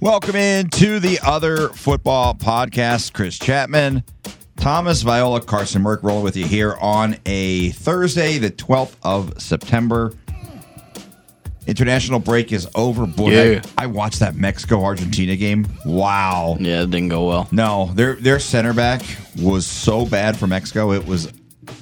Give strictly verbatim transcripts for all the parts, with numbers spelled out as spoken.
Welcome into the Other Football Podcast. Chris Chapman, Thomas Viola, Carson Merck rolling with you here on a Thursday, the twelfth of September. International break is over. Boy, Yeah. I, I watched that Mexico-Argentina game. Wow. Yeah, it didn't go well. No, their their center back was so bad for Mexico. It was,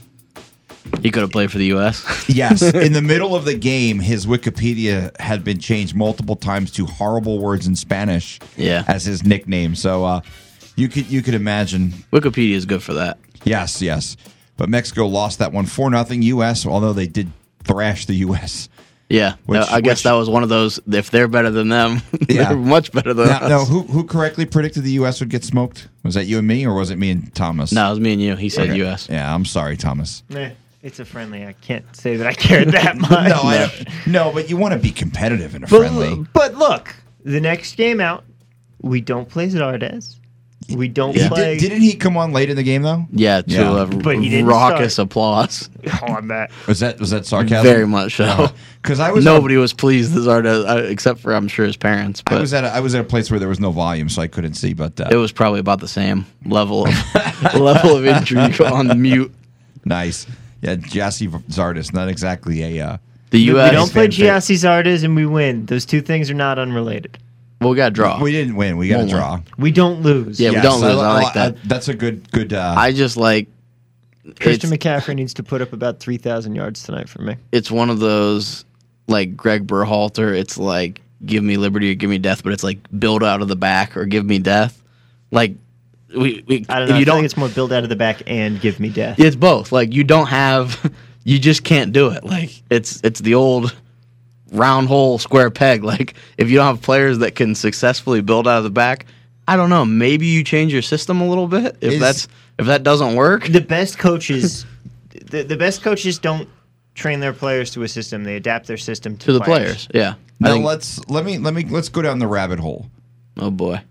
He could have played for the U S yes, in the middle of the game, his Wikipedia had been changed multiple times to horrible words in Spanish Yeah. as his nickname. So uh, you could you could imagine. Wikipedia is good for that. Yes, yes. But Mexico lost that one four nothing U S, although they did thrash the U S. Yeah, Which- I guess which- that was one of those. If they're better than them, Yeah. they're much better than Now, us. now, who who correctly predicted the U S would get smoked? Was that you and me, or was it me and Thomas? No, it was me and you. He said Okay. U S. Yeah, I'm sorry, Thomas. Eh, it's a friendly. I can't say that I cared that much. No, I don't, no, but you want to be competitive in a friendly. But, but look, the next game out, we don't play Zardes. We don't He play. did, didn't he come on late in the game though? Yeah, to Yeah. a But he didn't raucous start. applause. on that. Was that was that sarcasm? Very much so. Because I was Nobody was pleased as Zardes, uh, except for I'm sure his parents. I But was at a, I was at a place where there was no volume, so I couldn't see. But uh, it was probably about the same level of level of injury on mute. nice. Yeah, Jassy Zardes, not exactly a. Uh, The We U S. don't play fanfare. Giassi Zardes and we win. Those two things are not unrelated. Well, we got to draw. we didn't win. We got a Won't win. draw. We don't lose. Yeah, we Yes, don't lose. I like that. that's a good good. Uh, I just like. Christian it's- McCaffrey needs to put up about three thousand yards tonight for me. it's one of those like Greg Berhalter. It's like give me liberty or give me death, but it's like build out of the back or give me death. Like we, we I don't if know. I you feel don't, like it's more build out of the back and give me death. it's both. Like you don't have, you just can't do it. Like it's it's the old round hole square peg. Like if you don't have players that can successfully build out of the back, I don't know. Maybe you change your system a little bit if Is- that's if that doesn't work. The best coaches, the, the best coaches don't train their players to a system. They adapt their system to, To the players, yeah. I now think- let's let me let me let's go down the rabbit hole. oh boy.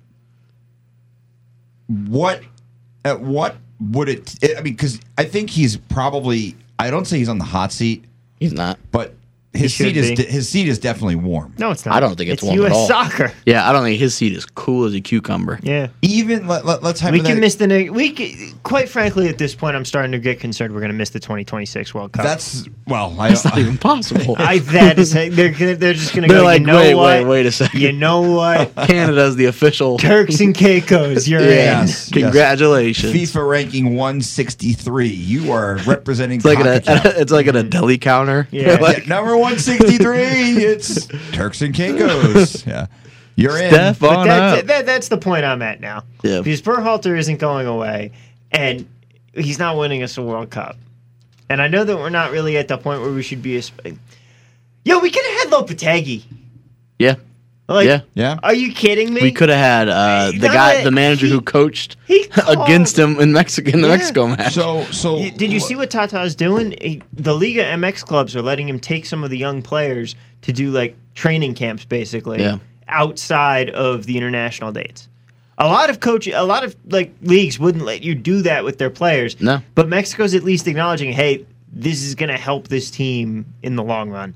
What at what would it? I mean, because I think he's probably. I don't say he's on the hot seat, He's not. but his should seat is be. de- his seat is definitely warm. No, it's not. I don't think it's it's warm U S at all. soccer. Yeah, I don't think his seat is cool as a cucumber. Yeah. Even let, let, let's have We can miss the ne- we c- quite frankly at this point I'm starting to get concerned we're going to miss the twenty twenty-six World Cup. That's well, I, It's not even possible. I that is they're gonna, they're just going to They're go. like, you know wait, what? wait, wait a second. You know what? Canada's the official. Turks and Caicos, you're Yes. in. Congratulations. FIFA ranking one sixty-three. You are representing. It's like at CONCACAF. a, it's like at a deli counter. Yeah. Like, Yeah, number one sixty-three. It's Turks and Caicos. Yeah, you're in. Steph But on that, up. that, that's the point I'm at now. Yeah. Because Berhalter isn't going away, and he's not winning us a World Cup. And I know that we're not really at the point where we should be. A, Yo, we could have had Lopetegui. Yeah, Like, yeah. Yeah. Are you kidding me? We could have had uh, the Not guy, that the manager he- who coached he called- against him in Mexico in the Yeah. Mexico match. So so You- Did you see what Tata's doing? He, the Liga M X clubs are letting him take some of the young players to do like training camps, basically, Yeah. outside of the international dates. A lot of coach, a lot of like leagues wouldn't let you do that with their players. No. But Mexico's at least acknowledging, hey, this is going to help this team in the long run,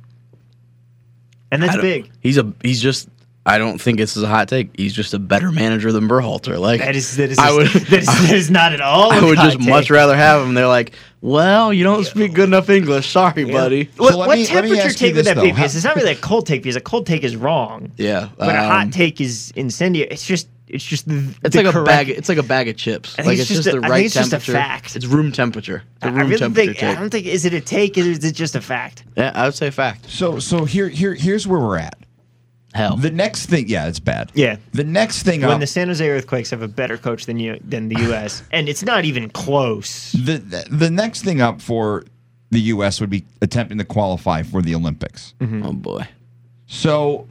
and I that's don't- big. He's a he's just. I don't think this is a hot take. He's just a better manager than Berhalter. Like That is that is I would that is, that is not at all. I a would hot just much take. rather have him. They're like, well, you don't speak good enough English. Sorry, buddy. What, So let what me- let me temperature ask you take would this, that be? though. Because How- it's not really a cold take. Because a cold take is wrong. Yeah, But a um, hot take is incendiary. It's just, it's just the. It's the like a correct- bag. It's like a bag of chips. I think Like it's it's just just a- the I right think it's just a temperature. fact. It's room temperature. The I room really temperature think. take. I don't think. Is it a take? Or is it just a fact? Yeah, I would say fact. so so here here here's where we're at. Hell, The next thing, yeah, it's bad. Yeah. The next thing When up, the San Jose Earthquakes have a better coach than you than the U S, and it's not even close. the the next thing up for the U S would be attempting to qualify for the Olympics. oh boy. So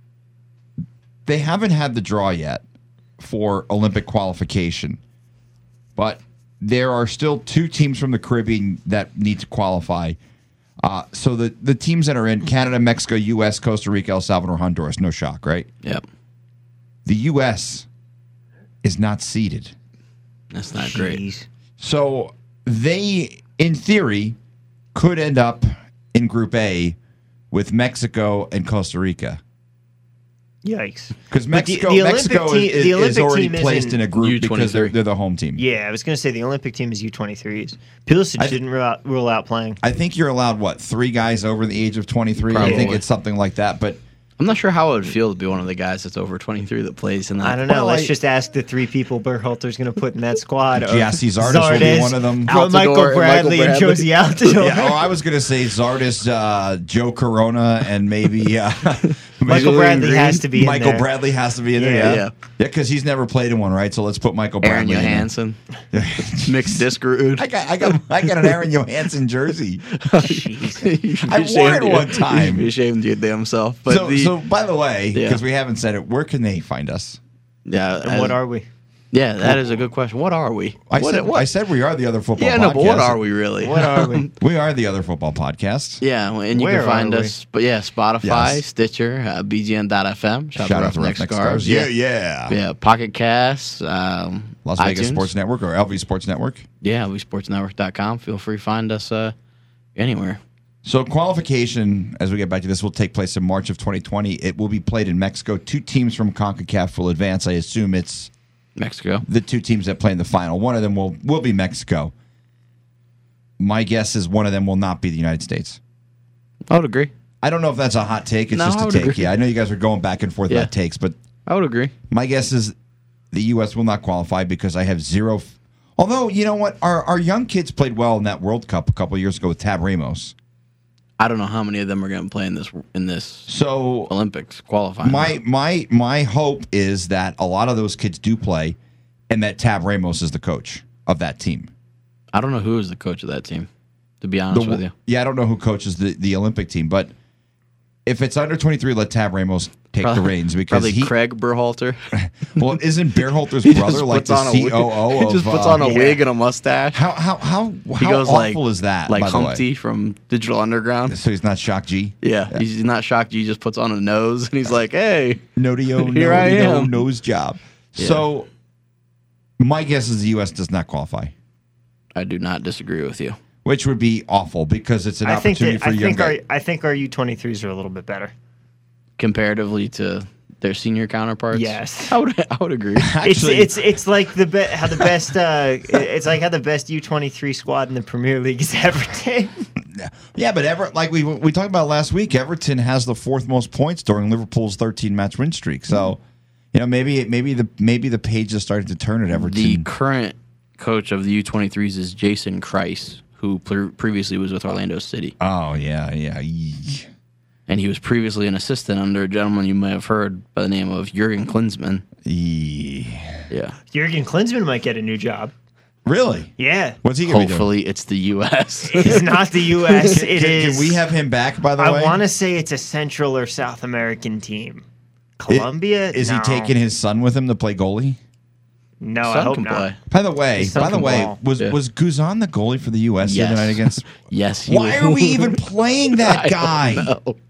they haven't had the draw yet for Olympic qualification, but there are still two teams from the Caribbean that need to qualify. Uh, so the, the teams that are in Canada, Mexico, U S, Costa Rica, El Salvador, Honduras, no shock, right? Yep, The U S is not seeded. that's not great. Jeez. So they, in theory, could end up in Group A with Mexico and Costa Rica. Yikes. Because But the- Mexico, the Olympic Mexico team- is, the is Olympic already team placed isn't in a group because they're, U twenty-three. they're the home team. Yeah, I was going to say the Olympic team is U twenty-threes. Pulisic I- didn't rule out, rule out playing. I think you're allowed, what, three guys over the age of twenty-three? I think Probably. it's something like that. But I'm not sure how it would feel to be one of the guys that's over twenty-three that plays in that. I don't know. Well, Let's I- just ask the three people Berhalter's going to put in that squad. of Giassi Zardes will be one of them. Altidore, Michael Altidore and Bradley, Michael and Bradley. Josie Altidore. Yeah, oh, I was going to say Zardes, uh, Joe Corona, and maybe uh, Michael Julian Bradley Green. has to be in Michael there. Bradley has to be in there. Yeah. Yeah, Yeah. yeah, because he's never played in one, right? So let's put Michael Aaron Bradley. in there. Johansson, mixed Diskerud. I got, I got, I got an Aaron Johansson jersey. I I wore it one time. Be ashamed of your damn self. But so, the, so by the way, Yeah. because we haven't said it, where can they find us? yeah, And what are we? Yeah, that is a good question. What are we? I what, said, what? I said we are the other football. yeah, no, but what podcast. are we really? What are we? We are the other football podcast. Yeah, and you Where can find are we? us, but yeah, Spotify, Yes. Stitcher, uh, B G N dot F M. Shout, Shout out out to to Next Roughneck Scars. Stars. Yeah, yeah. yeah, Pocket Cast, um, Las Vegas iTunes. Sports Network or L V Sports Network. Yeah, we sports network dot com. Feel free to find us uh, anywhere. So qualification, as we get back to this, will take place in March of twenty twenty. It will be played in Mexico. Two teams from CONCACAF will advance. I assume it's Mexico. the two teams that play in the final. One of them will, will be Mexico. My guess is one of them will not be the United States. I would agree. I don't know if that's a hot take. It's No, just I a would take. agree. Yeah, I know you guys are going back and forth Yeah. about takes, but I would agree. my guess is the U S will not qualify because I have zero. F- Although, you know what? Our, our young kids played well in that World Cup a couple of years ago with Tab Ramos. I don't know how many of them are going to play in this in this So Olympics qualifying. my my my hope is that a lot of those kids do play, and that Tab Ramos is the coach of that team. I don't know who is the coach of that team. To be honest The- with you, Yeah, I don't know who coaches the, the Olympic team, but if it's under twenty-three, let Tab Ramos take the reins because probably he. Craig Berhalter. Well, isn't Beerhalter's He brother just like puts the on a C wig- O O? He of, just puts uh, on a yeah. wig and a mustache. How how how He how goes awful like is that? like by the way? Humpty from Digital Underground. So he's not Shock G. Yeah, he's not shocked. He just puts on a nose and he's like, "Hey, Nodio, Here I no, am. nose job. Yeah. So my guess is the U S does not qualify, I do not disagree with you." which would be awful because it's an I think opportunity that, for I young think our guys. I think our U twenty-threes are a little bit better. Comparatively to their senior counterparts, Yes. I would. I would agree. Actually- it's it's it's like the be- how the best uh, it's like how the best U twenty-three squad in the Premier League is Everton. Yeah, but Everett, like we we talked about last week, Everton has the fourth most points during Liverpool's thirteen match win streak. So, you know, maybe maybe the maybe the page is starting to turn at Everton. The current coach of the U twenty-threes is Jason Kreis, who pre- previously was with Orlando City, oh yeah, yeah. Yee. and he was previously an assistant under a gentleman you may have heard by the name of Jurgen Klinsmann. Yee. Yeah, Jurgen Klinsmann might get a new job. Really? Yeah, What's he gonna be doing? hopefully it's the U S it's not the U S. Can, It can- is. can we have him back? By the way, I want to say it's a Central or South American team. Colombia? Is No. he taking his son with him to play goalie? No, I Son hope can not. play. By the way, His son by the can way, ball. was Yeah. was Guzan the goalie for the U S the other Yes. night against? Yes. he Why was- are we even playing that I guy? don't know.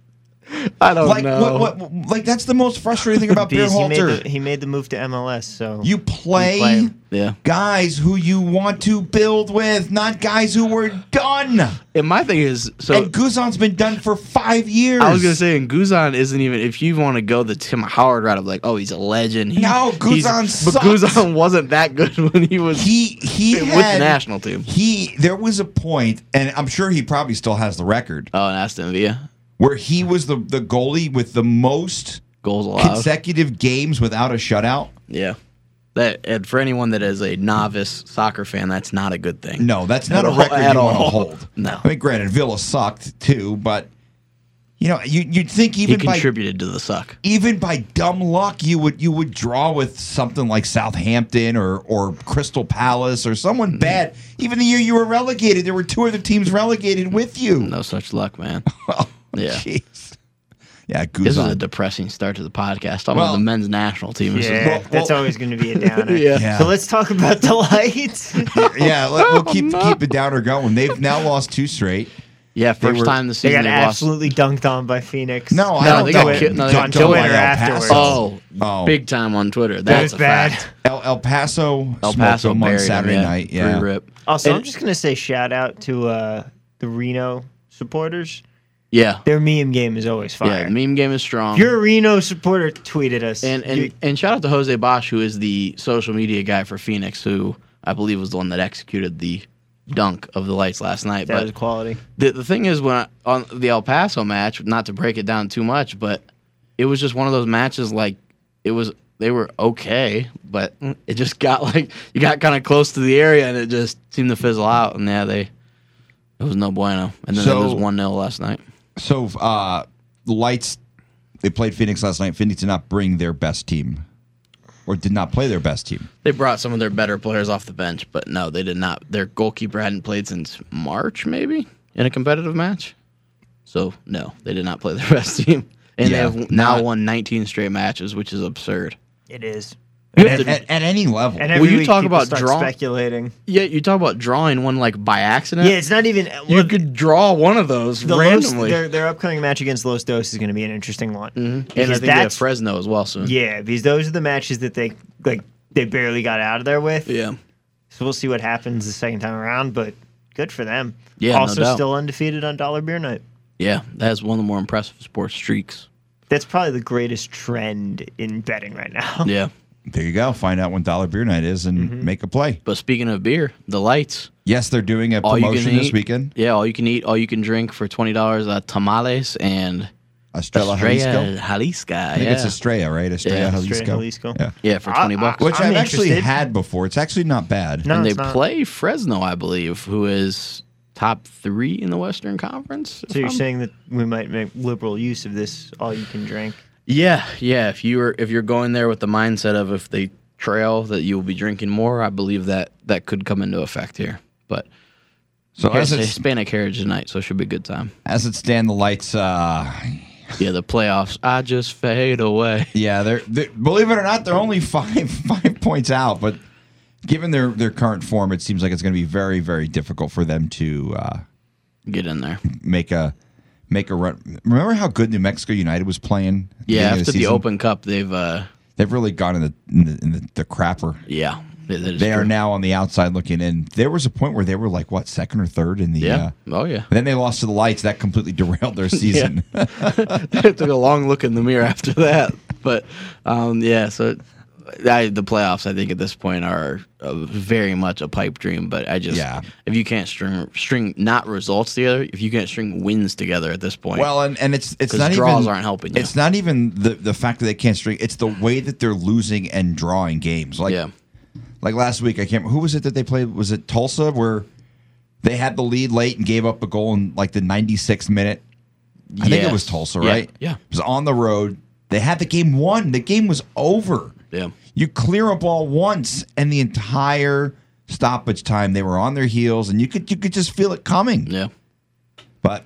I don't Like know. what, what? Like that's the most frustrating thing about Because he made, Beerhalter. the, he made the move to M L S, so You play, You play him. Yeah. guys who you want to build with, not guys who were done. And my thing is, so and Guzan's been done for five years. I was gonna say, and Guzan isn't even. If you want to go the Tim Howard route of like, oh, he's a legend. He, No, he's- Guzan but sucks. Guzan wasn't that good when he was he he with had, the national team. He there was a point, and I'm sure he probably still has the record, Oh, and Aston Villa where he was the the goalie with the most goals allowed. consecutive games without a shutout. Yeah, that and for anyone that is a novice soccer fan, that's not a good thing. No, that's not At a all- record at you want to all. hold. No. I mean, granted, Villa sucked too, but you know, you you'd think he even by contributed to the suck. even by dumb luck, you would you would draw with something like Southampton or or Crystal Palace or someone Mm-hmm. bad. Even the year you were relegated, there were two other teams relegated with you. No such luck, man. Oh, Yeah. jeez. Yeah, This is a Guzan. depressing start to the podcast. Talking Well- about the men's national team. This is- yeah, well- that's well- always going to be a downer. Yeah. Yeah. So let's talk about the lights. yeah, let, we'll keep no. keep the downer going. They've now lost two straight. yeah, first were- time this they season got they lost. absolutely dunked on by Phoenix. No, I No, don't they know got it. ki- no, they got on killed by Twitter El afterwards. Paso. Oh, Oh. big time on Twitter. That That's was a bad. fact. El, El Paso, El smoked Paso them on buried him, Saturday yeah. night. Yeah, Free rip. Also, And- I'm just going to say shout out to uh, the Reno supporters. Yeah. Their meme game is always fire. Yeah, the meme game is strong. If you're a Reno supporter, tweet at us. And and, You- and shout out to Jose Bosch, who is the social media guy for Phoenix, who I believe was the one that executed the dunk of the lights last night. that but was quality. the the thing is, when I, on the El Paso match, not to break it down too much, but it was just one of those matches. Like it was, they were okay, but it just got like you got kind of close to the area, and it just seemed to fizzle out. And yeah, they it was no bueno. And then So- it was one nil last night. So, uh, the Lights, they played Phoenix last night. Phoenix did not bring their best team, or did not play their best team. They brought some of their better players off the bench, but no, they did not. Their goalkeeper hadn't played since March, maybe, in a competitive match. So, no, they did not play their best team. And Yeah, they have now not- won nineteen straight matches, which is absurd. It is. At, at, at any level. And Well, every you week talk people about start draw- speculating. Yeah, you talk about drawing one like by accident. Yeah, it's not even. you well, could draw one of those the Los, randomly. their, their upcoming match against Los Dos is going to be an interesting one. Mhm. And I Because think they have that's- Fresno as well soon. Yeah, because those are the matches that they like. They barely got out of there with. Yeah. So we'll see what happens the second time around. But good for them. Yeah, no Also, doubt. still undefeated on Dollar Beer Night. Yeah, that's one of the more impressive sports streaks. That's probably the greatest trend in betting right now. Yeah. There you go. Find out when Dollar Beer Night is and Mm-hmm. make a play. But speaking of beer, the lights. Yes, they're doing a All you can promotion this eat. weekend. Yeah, all you can eat, all you can drink for twenty dollars. Uh, tamales and Estrella Jalisco. Estrella Jalisco. I think yeah. it's Estrella, right? Estrella Yeah, Jalisco. Estrella Jalisco. Yeah. yeah, for I- twenty I- bucks. Which I'm I've actually interested. had before. It's actually not bad. No, and they it's not. play Fresno, I believe, who is top three in the Western Conference. if So you're I'm- saying that we might make liberal use of this all you can drink? Yeah, yeah. If you're if you're going there with the mindset of if they trail that you will be drinking more, I believe that that could come into effect here. But So here's as a it, Hispanic Heritage tonight, so it should be a good time. as it stand, the Lights, uh, Yeah, the playoffs. I just fade away. yeah, they're, they're believe it or not, they're only five five points out. But given their, their current form, it seems like it's going to be very very difficult for them to uh, Get in there. make a make a run. Remember how good New Mexico United was playing? at the Yeah, beginning of after the season? Open Cup, they've uh, they've really gone in the in the, in the, the crapper. yeah, that is They are true. now on the outside looking in. There was a point where they were like what second or third in the. Yeah. Uh, Oh yeah. then they lost to the Lights. That completely derailed their season. It took a long look in the mirror after that, but um, yeah. So I, the playoffs, I think, at this point are uh, very much a pipe dream. But I just, Yeah. if you can't string string not results together, if you can't string wins together at this point, Well, and, and it's it's 'Cause not draws even aren't helping you. It's not even the the fact that they can't string. It's the way that they're losing and drawing games. Like yeah, like last week, I can't. Who was it that they played? Was it Tulsa where they had the lead late and gave up a goal in like the ninety-sixth minute? I think it Yes. was Tulsa, Yeah, right? yeah. It was on the road. They had the game won. The game was over. yeah, You clear a ball once, and the entire stoppage time they were on their heels, and you could you could just feel it coming. yeah. But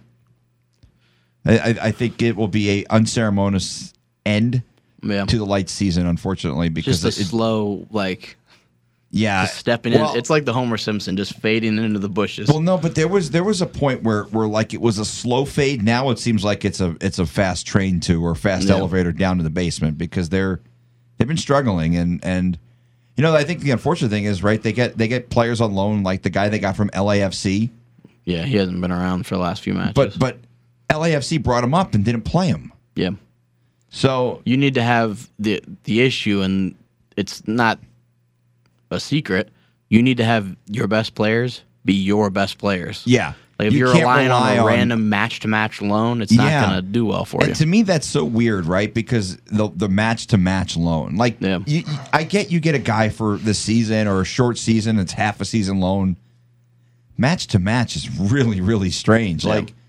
I, I I think it will be a unceremonious end Yeah. to the Lights season, unfortunately, because Just a it, slow, like yeah, stepping well, in. It's like the Homer Simpson just fading into the bushes. well, no, but there was there was a point where where like it was a slow fade. Now it seems like it's a it's a fast train to or fast Yeah. elevator down to the basement because they're they've been struggling and and you know I think the unfortunate thing is right they get they get players on loan like the guy they got from L A F C, yeah, he hasn't been around for the last few matches. but but L A F C brought him up and didn't play him. yeah, So you need to have the the issue, and it's not a secret. You need to have your best players be your best players. yeah, Like if you you are can't relying on rely a random match to match loan, it's not Yeah. going to do well for you. And to me, that's so weird, right? Because the the match to match loan, like, Yeah. you, I get you get a guy for the season or a short season, it's half a season loan. Match to match is really, really strange. Yeah. Like,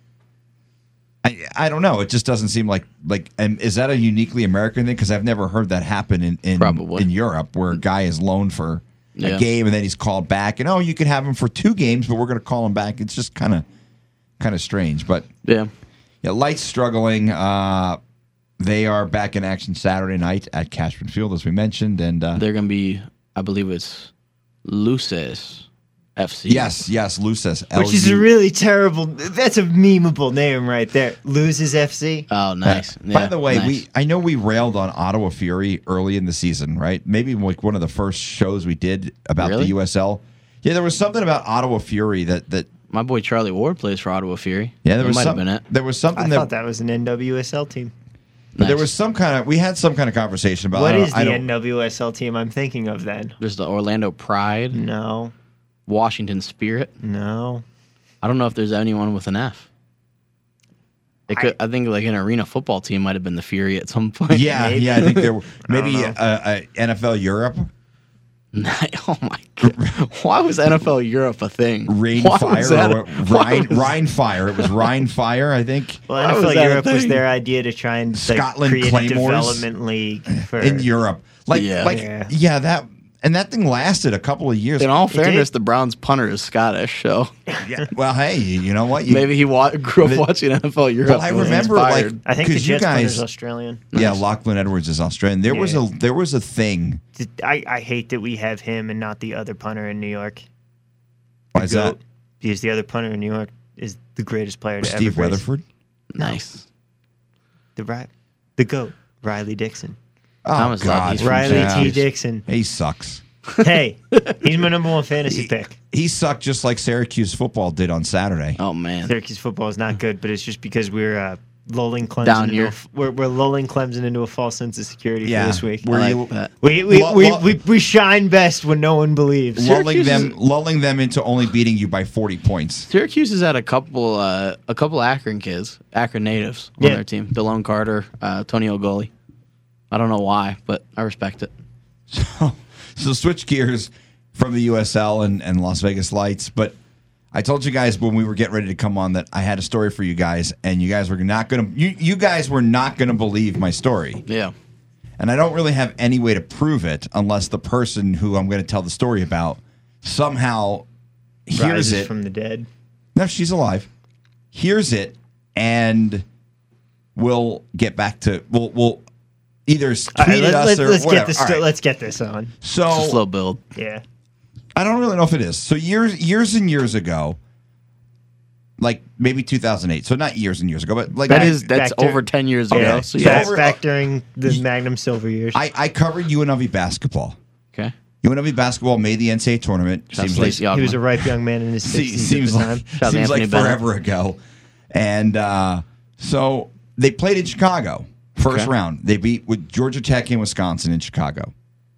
I I don't know. It just doesn't seem like like. And is that a uniquely American thing? Because I've never heard that happen in in, Probably. in Europe, where a guy is loaned for Yeah. a game and then he's called back, and oh, you could have him for two games, but we're going to call him back. It's just kind of kind of strange, but. yeah. Yeah, Lights struggling. Uh, they are back in action Saturday night at Cashman Field, as we mentioned, and uh, They're going to be, I believe it's Luces F C. yes, yes, Luces, Which is a really terrible. That's a memeable name right there. Loses F C. Oh, nice. By Yeah, the way, nice. we I know we railed on Ottawa Fury early in the season, right? Maybe like one of the first shows we did about Really? the U S L. Yeah, there was something about Ottawa Fury that that My boy Charlie Ward plays for Ottawa Fury. Yeah, there That was might some, have been it. There was something I that, thought that was an N W S L team. but there Nice. was some kind of we had some kind of conversation about. What I don't- is I the don't- N W S L team I'm thinking of then? There's the Orlando Pride, No, Washington Spirit. no. I don't know if there's anyone with an F. It could, I, think like an arena football team might have been the Fury at some point. Yeah, Maybe. yeah, I think there were maybe know. uh, uh, N F L Europe, Oh my god! Why was N F L Europe a thing? Rain Why Fire, was that or a- what- why Rhine, was- Rhine Fire. It was Rhine Fire, I think. Well, Why N F L was that a Europe was thing? their idea to try and like, Scotland create Claymores? a development league for In Europe, like, Yeah. like, yeah. Yeah. that, and that thing lasted a couple of years. In all did. fairness, the Browns punter is Scottish, so Yeah, well, hey, you know what? You, maybe he wa- grew up The- watching N F L Europe. Well, I and was remember, like, inspired. I think the because you Jets guys, is Australian. yeah, Nice. Lachlan Edwards is Australian. There was Yeah. a there was a thing. I, I hate that we have him and not the other punter in New York. Why is that? Goat, because the other punter in New York is the greatest player to Steve ever grace Weatherford. Nice. The Ri- the goat, Riley Dixon. Oh Thomas thought God, he's from Riley Yeah. T. Dixon. He sucks. Hey, he's my number one fantasy He, pick. he sucked just like Syracuse football did on Saturday. Oh man. Syracuse football is not good, but it's just because we're uh, lulling Clemson Down into here. a f- we're, we're lulling Clemson into a false sense of security Yeah, for this week. Were I you like that. We we, Lu- we, lu- we we shine best when no one believes. lulling Syracuse them is- lulling them into only beating you by forty points? Syracuse has had a couple, uh, a couple Akron kids, Akron natives on Yeah. their team. Delone Carter, uh, Tony Ogoli. I don't know why, but I respect it. So, so switch gears from the U S L and, and Las Vegas Lights. But I told you guys when we were getting ready to come on that I had a story for you guys, and you guys were not going to you, you guys were not going to believe my story. Yeah. And I don't really have any way to prove it unless the person who I'm going to tell the story about somehow hears Rises it. from the dead. No, she's alive. Hears it and will get back to we'll we'll either tweet All right, at let's, us let's, or let's whatever. get this. All right. Let's get this on. So It's a slow build. Yeah. I don't really know if it is. So years, years and years ago, like maybe two thousand eight. So not years and years ago, but like That I, is that's back to- over ten years Okay. ago. So So yeah. Back, over- back during the Magnum Silver years. I, I covered U N L V basketball. Okay. U N L V basketball made the N C A A tournament. Shout out Seems to like Stacey Ogman. he was a ripe young man in his se- sixties seems at the like time. Shout out to seems like Anthony Bennett. forever ago. And uh, so they played in Chicago first Okay. round. They beat with Georgia Tech and Wisconsin in Chicago.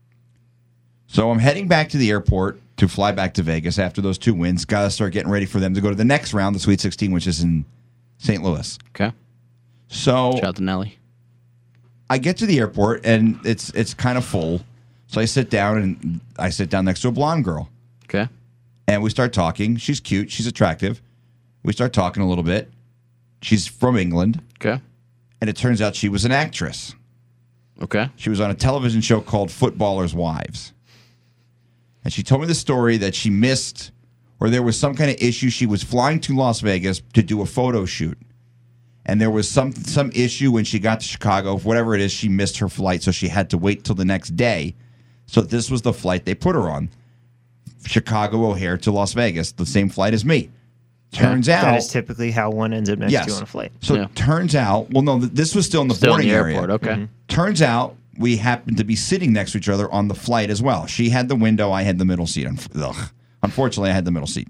So I'm heading back to the airport to fly back to Vegas after those two wins. Got to start getting ready for them to go to the next round, the Sweet sixteen, which is in Saint Louis. Okay. So Shout out to Nelly. I get to the airport and it's it's kind of full. So I sit down and I sit down next to a blonde girl Okay. and we start talking. She's cute. She's attractive. We start talking a little bit. She's from England, Okay. and it turns out she was an actress. Okay. She was on a television show called Footballers' Wives. And she told me the story that she missed, or there was some kind of issue. She was flying to Las Vegas to do a photo shoot. And there was some some issue when she got to Chicago, whatever it is, she missed her flight, so she had to wait till the next day. So this was the flight they put her on. Chicago O'Hare to Las Vegas, the same flight as me. Turns out That is typically how one ends up next yes. to you on a flight. So Yeah. it turns out, well, no, th- this was still in the Still in boarding the area. airport. Okay. Mm-hmm. Turns out we happened to be sitting next to each other on the flight as well. She had the window, I had the middle seat. Unf- Ugh. Unfortunately, I had the middle seat.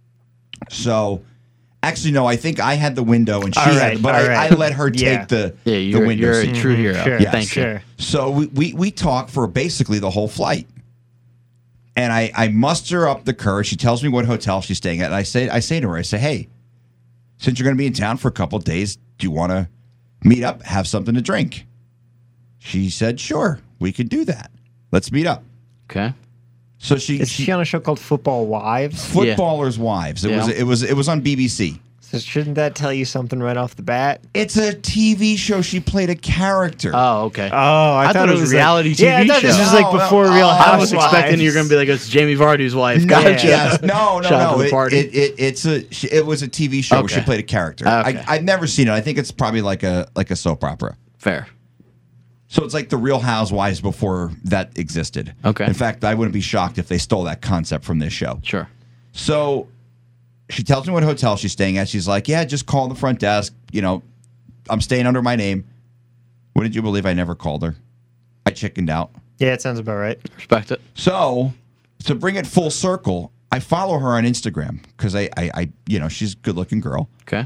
So, actually, no, I think I had the window and she All had, right, but all I, right. I let her take Yeah. the Yeah, the you're, window you're seat. a true hero. Sure, Yes. Thank you. sure. So we, we we talk for basically the whole flight. And I, I muster up the courage. She tells me what hotel she's staying at. And I say I say to her, I say, hey, since you're going to be in town for a couple of days, do you want to meet up, have something to drink? She said, sure, we could do that. Let's meet up. Okay. So she, Is she she on a show called Football Wives? Footballers' Wives. It Yeah. was it was it was on B B C. So shouldn't that tell you something right off the bat? It's a T V show. She played a character. Oh, okay. Oh, I, I thought it was like- reality T V Yeah, I thought this show. was like No, before no, Real oh, Housewives. I was expecting you're going to be like, it's Jamie Vardy's wife. Gotcha. Yes. No, no, Shout out no. to the It, party. it, it, it's a. she- It was a T V show where she Okay. played a character. Okay. I, I've never seen it. I think it's probably like a like a soap opera. Fair. So it's like the Real Housewives before that existed. Okay. In fact, I wouldn't be shocked if they stole that concept from this show. Sure. So she tells me what hotel she's staying at. She's like, yeah, just call the front desk. You know, I'm staying under my name. Wouldn't you believe I never called her? I chickened out. Yeah, it sounds about right. Respect it. So to bring it full circle, I follow her on Instagram because I, I, I, you know, she's a good-looking girl. Okay.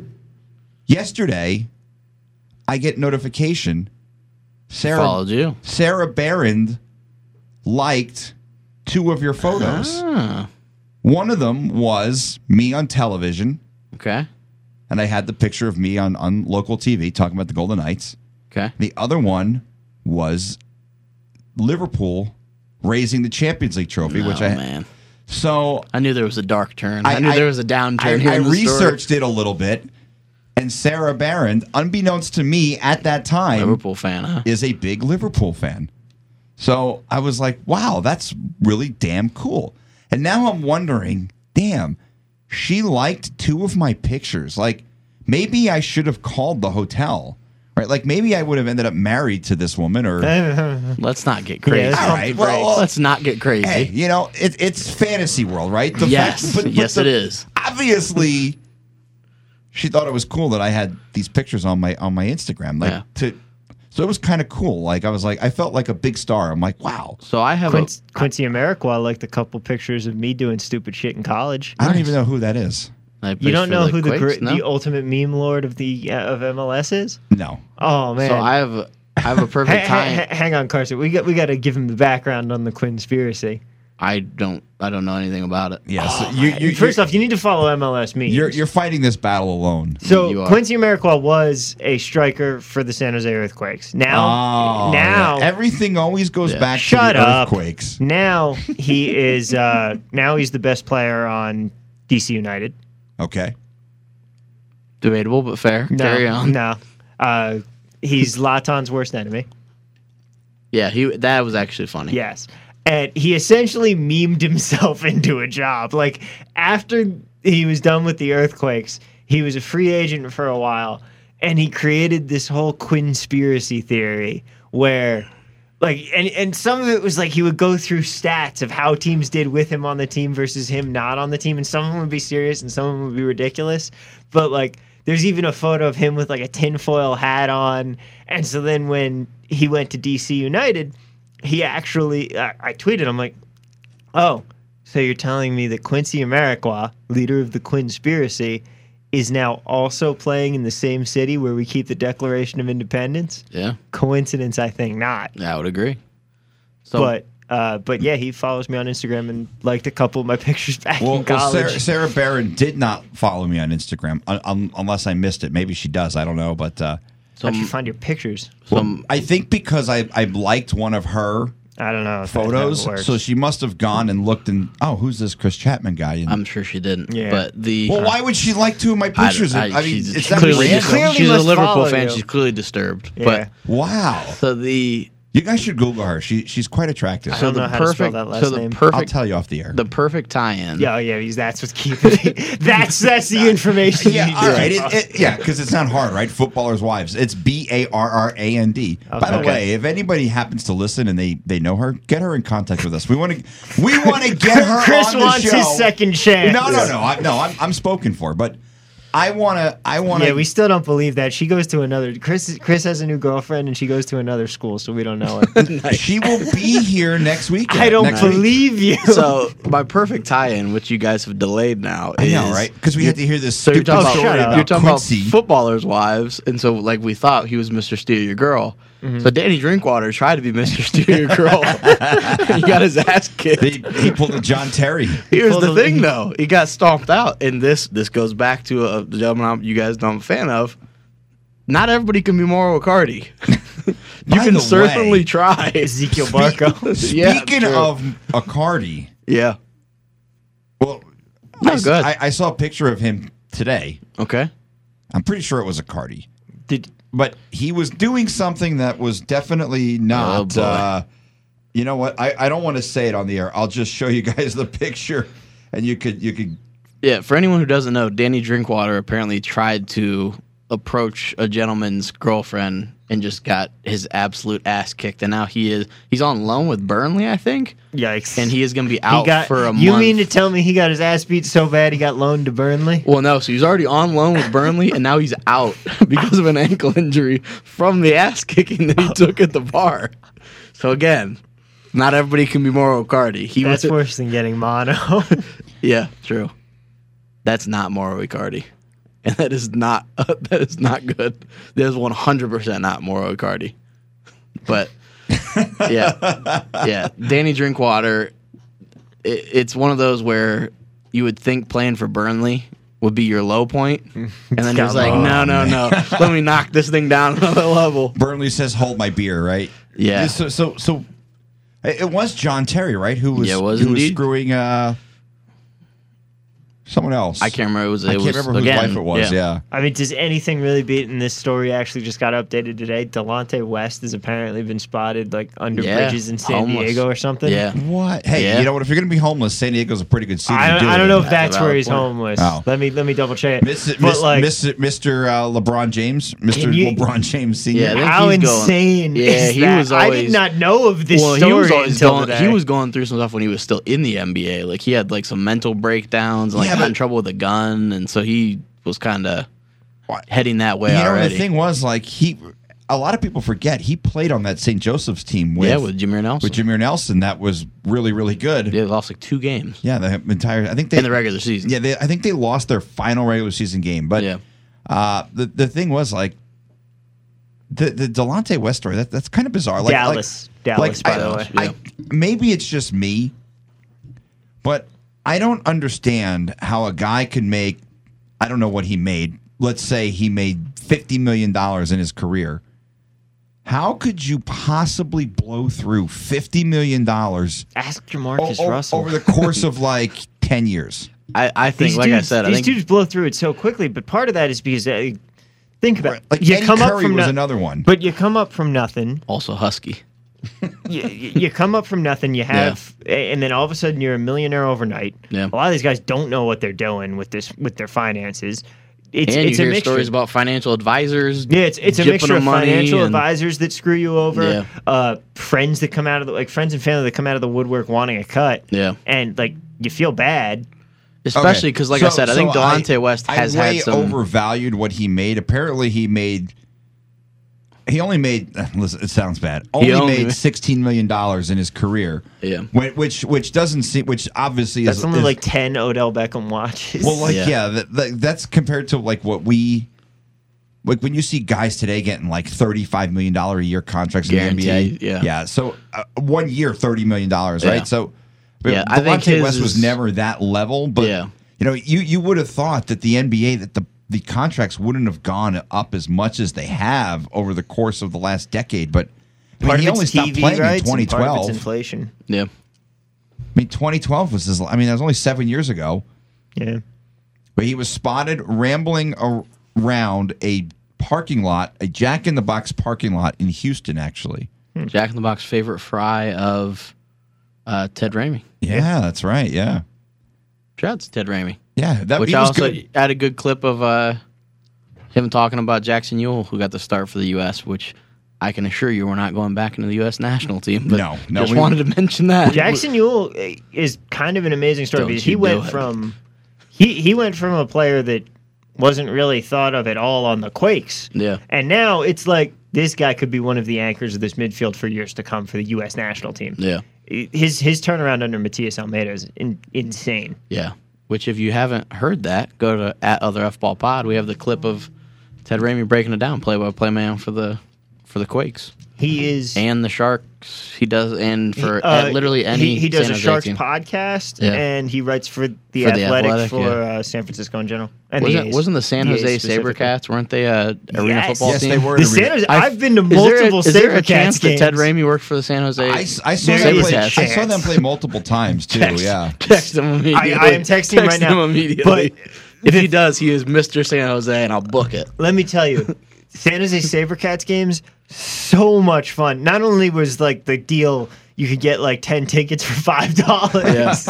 Yesterday, I get notification. Sarah Followed you. Sarah Barron liked two of your photos. Ah, One of them was me on television, okay. and I had the picture of me on, on local T V talking about the Golden Knights. Okay. The other one was Liverpool raising the Champions League trophy, Oh, which I man. so I knew there was a dark turn. I, I- knew I- there was a downturn I, here I in the story. researched it a little bit, and Sarah Barron, unbeknownst to me at that time, Liverpool fan, huh? is a big Liverpool fan. So I was like, wow, that's really damn cool. And now I'm wondering, damn, she liked two of my pictures. Like, maybe I should have called the hotel, right? Like, maybe I would have ended up married to this woman or. Let's not get crazy. Yeah, All right, well, Let's not get crazy. hey, you know, it, it's fantasy world, right? The Yes, yes, the- it is. Obviously, she thought it was cool that I had these pictures on my on my Instagram. Like Yeah. to, so it was kind of cool. Like I was like, I felt like a big star. I'm like, wow. So I have Quincy, a. Quincy Amarikwa liked a couple pictures of me doing stupid shit in college. I don't even know who that is. I You don't for know who the Quakes, gr- no? the ultimate meme lord of the uh, of M L S is? No. Oh man! So I have a, I have a perfect Ha- time. ha- hang on, Carson. We got we got to give him the background on the Quinspiracy. I don't I don't know anything about it. Yeah. So you, you, First you're, off, you need to follow M L S memes. you're you're fighting this battle alone. so You are. Quincy Amarikwa was a striker for the San Jose Earthquakes. Now, Oh, now, yeah. everything always goes Yeah. back Shut to the up. earthquakes. now he is. Uh, now he's the best player on D C United. Okay. Debatable, but fair. No, Carry on. no. Uh, he's Laton's worst enemy. Yeah, he that was actually funny. Yes. And he essentially memed himself into a job. Like, after he was done with the Earthquakes, he was a free agent for a while, and he created this whole Quinspiracy theory where, like, and, and some of it was like he would go through stats of how teams did with him on the team versus him not on the team, and some of them would be serious and some of them would be ridiculous. But, like, there's even a photo of him with, like, a tinfoil hat on. And so then when he went to D C United, he actually, uh, I tweeted, I'm like, oh, so you're telling me that Quincy Amarikwa, leader of the Quinspiracy, is now also playing in the same city where we keep the Declaration of Independence? Yeah, Coincidence? I think not. yeah, I would agree. So But, uh, but yeah, he follows me on Instagram and liked a couple of my pictures back Well, in well college. Sarah, Sarah Barron did not follow me on Instagram, un- un- unless I missed it. Maybe she does. I don't know. But uh, some, How'd you find your pictures? some I think because I, I liked one of her I don't know. If that's how it photos, works. so she must have gone and looked and, oh, who's this Chris Chapman guy? And, I'm sure she didn't. Yeah. But the well, why would she like two of my pictures? I, I, mean, she's it's that clearly, random. Clearly she's a must Liverpool follow fan. you. She's clearly disturbed. Yeah. But Wow. so the You guys should Google her. She she's quite attractive. I so don't the know how to spell perfect that last so the name. I'll perfect tell you off the air. the perfect tie-in. Yeah, yeah, he's, that's what's keeping it. That's that's the information. yeah, you need all to right. know. It, it, yeah, because it's not hard, right? Footballers' wives. It's B A R R A N D. By the Okay. way, if anybody happens to listen and they they know her, get her in contact with us. We want to we want to get her Chris on the wants show. his second chance. No, no, no. I, no, I'm I'm spoken for, but I want to. I want to. Yeah, we still don't believe that. She goes to another. Chris Chris has a new girlfriend, and she goes to another school, so we don't know her. She will be here next weekend. I don't next week. believe you. So my perfect tie-in, which you guys have delayed now, I is know, right? Because we had to hear this So you're stupid talking, Oh, story shut about up. you're talking Quincy. about footballers' wives, and so like we thought he was Mister Steal Your Girl. Mm-hmm. So Danny Drinkwater tried to be Mister Steal Your Girl. He got his ass kicked. He, he pulled a John Terry. Here's pulled the the- thing, though. He got stomped out, and this this goes back to a gentleman I'm- you guys know I'm a fan of. Not everybody can be Mauro Icardi. you By can the certainly way, try. Ezekiel Barco. Yeah, Speaking true. of Icardi, Yeah. well, No, I, s- good. I, I saw a picture of him today. Okay. I'm pretty sure it was Icardi, Did but he was doing something that was definitely Oh, not. boy. uh, you know what? I, I don't want to say it on the air. I'll just show you guys the picture, and you could you could. Yeah, for anyone who doesn't know, Danny Drinkwater apparently tried to approach a gentleman's girlfriend and just got his absolute ass kicked. And now he is he's on loan with Burnley, I think, yikes? and he is going to be He out got. for a you month. mean to tell me he got his ass beat so bad he got loaned to Burnley? Well, no, so he's already on loan with Burnley, and now he's out because of an ankle injury from the ass kicking that he took at the bar. So again, Not everybody can be Mauro Icardi. He That's was, worse than getting mono. Yeah, true. That's not Mauro Icardi, and that is not uh, that is not good. That is one hundred percent not Mauro Icardi. But yeah, yeah, Danny Drinkwater. It, it's one of those where you would think playing for Burnley would be your low point, and then it's like, no, no, no. Let me knock this thing down another level. Burnley says, "Hold my beer," right? Yeah. So, so, so it was John Terry, right? Who was Yeah, it was who was indeed. screwing uh, someone else? I can't remember. It was. It I can't was, remember whose again, wife it was. Yeah. I mean, does anything really beat? And this story actually just got updated today. Delonte West has apparently been spotted like under Yeah, bridges in San homeless. Diego or something. Yeah. What? Hey, Yeah. you know what? If you're going to be homeless, San Diego's a pretty good city. I, to do I it don't know in. if that's a where valid he's point. homeless. Oh. Let me let me double check it. Mister But Mister like, Mister Mister Uh, LeBron James, Mister Can you- LeBron James Senior Yeah, I think how he's going- insane Yeah, is he that? was I did always- not know of this Well, story he was always until going. today. He was going through some stuff when he was still in the N B A. Like he had like some mental breakdowns, and like Yeah, got in but- trouble with a gun, and so he was kind of What? heading that way You know, already. the thing was, like, he, a lot of people forget he played on that Saint Joseph's team with, yeah, with Jameer Nelson. with Jameer Nelson. That was really, really good. They lost like two games Yeah, the entire. I think they in the regular season. Yeah, they, I think they lost their final regular season game. But Yeah. uh, the the thing was like the the Delonte West story. That that's kind of bizarre. Like Dallas. like, Dallas, like, by I, the way. I- Yeah. maybe it's just me, but I don't understand how a guy could make. I don't know what he made. Let's say he made fifty million dollars in his career. How could you possibly blow through fifty million dollars Ask Jamarcus Russell. over the course of like ten years? I, I think, these like dudes, I said, I these think dudes blow through it so quickly. But part of that is because uh, think about it. Like you Eddie come up Curry from was no- another one. But you come up from nothing. also Husky. you, you come up from nothing. You have, and then all of a sudden you're a millionaire overnight. Yeah. A lot of these guys don't know what they're doing with this with their finances. It's And it's you a hear mixture. stories about financial advisors. Yeah, it's it's a jipping mixture them of money financial and- advisors that screw you over, Yeah. uh, friends that come out of the like friends and family that come out of the woodwork wanting a cut. Yeah. and like you feel bad. Especially Okay. because, like So- I said, I think so Delonte West has I way had some. overvalued what he made. Apparently, he made. He only made. Listen, it sounds bad. Only, only- made sixteen million dollars in his career. Yeah. Whi- Which which doesn't seem. Which obviously That's is only is- like ten Odell Beckham watches. Well, like yeah, Yeah. that, that, that's compared to like what we. Like when you see guys today getting like thirty-five million dollars a year contracts in the N B A, Guaranteed, yeah. yeah. So uh, one year, thirty million dollars, Yeah. right? So, but Yeah, I think Delonte his West was is- never that level, but Yeah. you know, you you would have thought that the N B A that the the contracts wouldn't have gone up as much as they have over the course of the last decade, but. I mean, part he of only it's stopped T V playing in rights, twenty and part of twelve. it's inflation. Yeah. I mean, twenty twelve was his. I mean, that was only seven years ago. Yeah, But he was spotted rambling around a parking lot, a Jack in the Box parking lot in Houston, actually. Jack in the Box favorite fry of uh, Ted Ramey. Yeah, that's right. Yeah, Shouts to Ted Ramey. yeah. That Which he I was also good. had a good clip of uh, him talking about Jackson Ewell, who got the start for the U S, which I can assure you we're not going back into the U S national team. But No, no, just we- wanted to mention that. Jackson Ewell is kind of an amazing story Don't because he you went do it. from he he went from a player that wasn't really thought of at all on the Quakes. Yeah. And now it's like this guy could be one of the anchors of this midfield for years to come for the U S national team. Yeah. His his turnaround under Matias Almeida is in, insane. Yeah. Which, if you haven't heard that, go to at Other F Ball Pod. We have the clip of Ted Ramey breaking it down, play by play man for the for the Quakes He is and the Sharks. He does, and for uh, at literally any he, he does San a Jose Sharks team. podcast Yeah. and he writes for the For The Athletic, Athletic, for yeah. uh, San Francisco in general. And Wasn't, the A's. wasn't the San The A's Jose specifically. SaberCats, weren't they a arena Yes. football Yes, team? they were. The in San arena- Jose, I- I've been to Is there a- multiple is there a SaberCats chance games. that Ted Ramey worked for the San Jose? I, s- I saw There them is play. a I saw chance. them play multiple times too. Text. Yeah. Text him immediately. I- I am texting him right now. him immediately. But if he does, he is Mister San Jose, and I'll book it. Let me tell you, San Jose SaberCats games, so much fun. Not only was like the deal you could get like ten tickets for five dollars,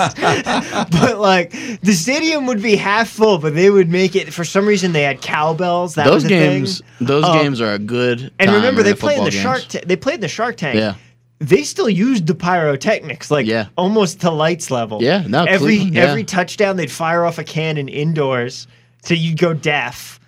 but like the stadium would be half full, but they would make it for some reason they had cowbells. That Those was a games, thing. those Um, games are a good. And time remember, they arena played in the football Shark. games. Ta- they played in the Shark Tank. Yeah. They still used the pyrotechnics, like Yeah. almost to lights level. Yeah, no, every Cleveland, yeah. every touchdown they'd fire off a cannon indoors, so you'd go deaf.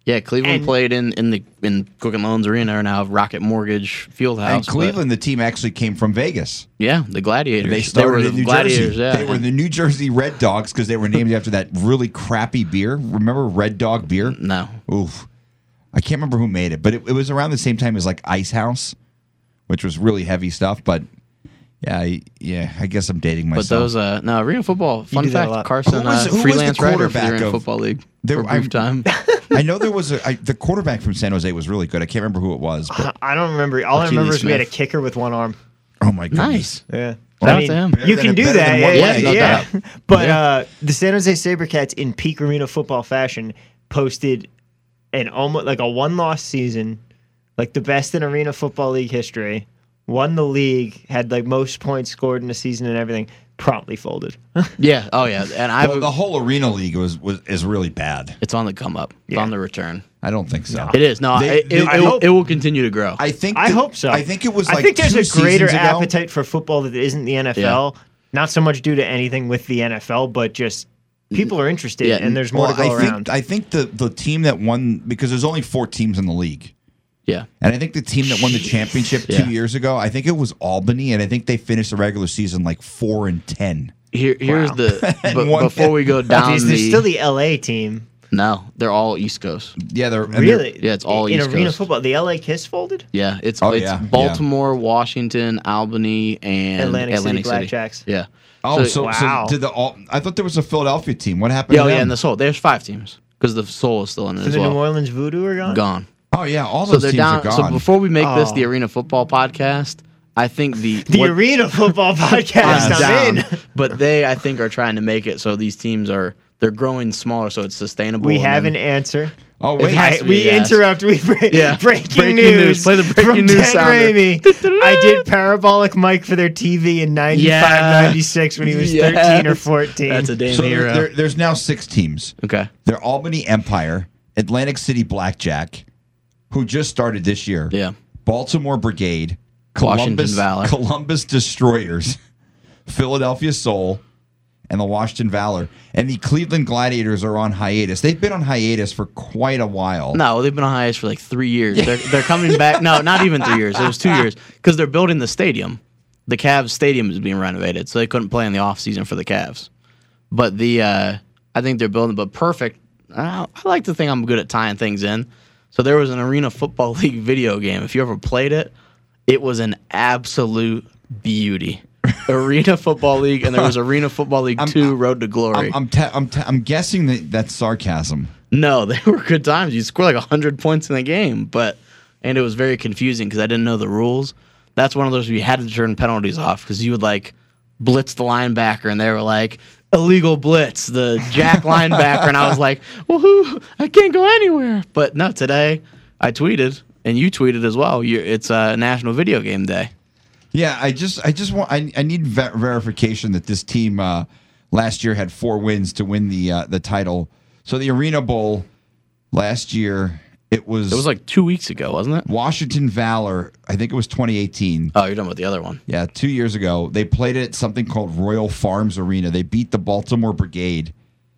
Yeah, Cleveland And- played in, in the in Quicken Loans Arena or now Rocket Mortgage Fieldhouse. And Cleveland, the team actually came from Vegas. but, yeah, the Gladiators. They started were in the New Gladiators. Jersey. Yeah, They were the New Jersey Red Dogs because they were named after that really crappy beer. Remember Red Dog beer? no. Oof. I can't remember who made it, but it, it was around the same time as like Ice House, which was really heavy stuff. But yeah, I, yeah, I guess I'm dating But myself. those, uh, no, Arena Football. Fun do that a fact: lot. Carson, Who was- uh, who was the freelance writer for the quarterback Arena of- Football League There- for a brief I'm- time. I know there was a I, the quarterback from San Jose was really good. I can't remember who it was, but I don't remember. All I Achilles remember is we had a Smith. kicker with one arm. oh my goodness. Nice. Yeah. Shout I out mean, to him. you Better can than- do better that, than yeah, one yeah, leg. no yeah. doubt. But Yeah. uh, the San Jose SaberCats in peak Arena Football fashion posted an almost like a one-loss season, like the best in Arena Football League history. Won the league, had like most points scored in a season and everything. Promptly folded. Yeah. Oh yeah. And I. Well, the whole arena league was, was is really bad. it's on the come up. It's Yeah. on the return. I don't think so. It is. No, They- it, they- it, I it, will- hope- it will continue to grow. I think I that- hope so. I think it was like I think there's two a greater seasons ago. appetite for football that isn't the N F L. Not so much due to anything with the N F L, but just people are interested Yeah. and there's more Well, to go I think around. I think the the team that won because there's only four teams in the league. yeah. And I think the team that won the championship Yeah. two years ago, I think it was Albany, and I think they finished the regular season like four and ten. Here, here's Wow. the. And But one- before we go down there's, the. there's still the L A team. no, they're all East Coast. Yeah, they're and they're- Really? Yeah, it's all in East Arena Coast. Football. The L A Kiss folded? Yeah, it's Oh, it's yeah, yeah. Baltimore, Washington, Albany, and Atlantic, Atlantic City City. Blackjacks. Yeah. Oh, so, Wow. so did the all? I thought there was a Philadelphia team. What happened? Yeah, to oh, them? yeah, and the Soul. There's five teams because the Soul is still in it So as the well. New Orleans Voodoo are gone? Gone. oh yeah, all So those they're teams down. are So gone. before we make this Oh. the Arena Football podcast, I think the The what- Arena Football Podcast, I'm I'm down. in. But they, I think, are trying to make it so these teams are they're growing smaller, so it's sustainable. We and have then- an answer. oh It wait, has I, to be, we yes. interrupt. We break, Yeah. breaking, Breaking news. news. Play the breaking from news Dan sounder. Ramey. I did parabolic mic for their T V in ninety-five, Yeah. ninety-six when he was Yes. thirteen or fourteen. That's a damn so there, hero. there- there's now six teams. okay. They're Albany Empire, Atlantic City Blackjack, who just started this year. Yeah. Baltimore Brigade, Washington Columbus, Valor. Columbus Destroyers, Philadelphia Soul, and the Washington Valor. And the Cleveland Gladiators are on hiatus. They've been on hiatus for quite a while. No, they've been on hiatus for like three years. They're they're coming back. No, not even three years. It was two years because they're building the stadium. The Cavs stadium is being renovated, so they couldn't play in the off season for the Cavs. But the uh, I think they're building. But perfect. I, I like to think I'm good at tying things in. So there was an Arena Football League video game. If you ever played it, it was an absolute beauty. Arena Football League, and there was Arena Football League I'm- Two: Road to Glory. I'm I'm, te- I'm, te- I'm guessing that that's sarcasm. No, they were good times. You score like one hundred points in the game, but and it was very confusing because I didn't know the rules. That's one of those where you had to turn penalties off because you would like blitz the linebacker and they were like illegal blitz, the jack linebacker, and I was like, woohoo, I can't go anywhere. But no, today I tweeted and you tweeted as well. You, it's a National Video Game Day. Yeah, I just I just want I, I need ver- verification that this team uh, last year had four wins to win the uh, the title. So the Arena Bowl last year it was It was like two weeks ago, wasn't it? Washington Valor. I think it was twenty eighteen. Oh, you're talking about the other one. Yeah, two years ago they played at something called Royal Farms Arena. They beat the Baltimore Brigade,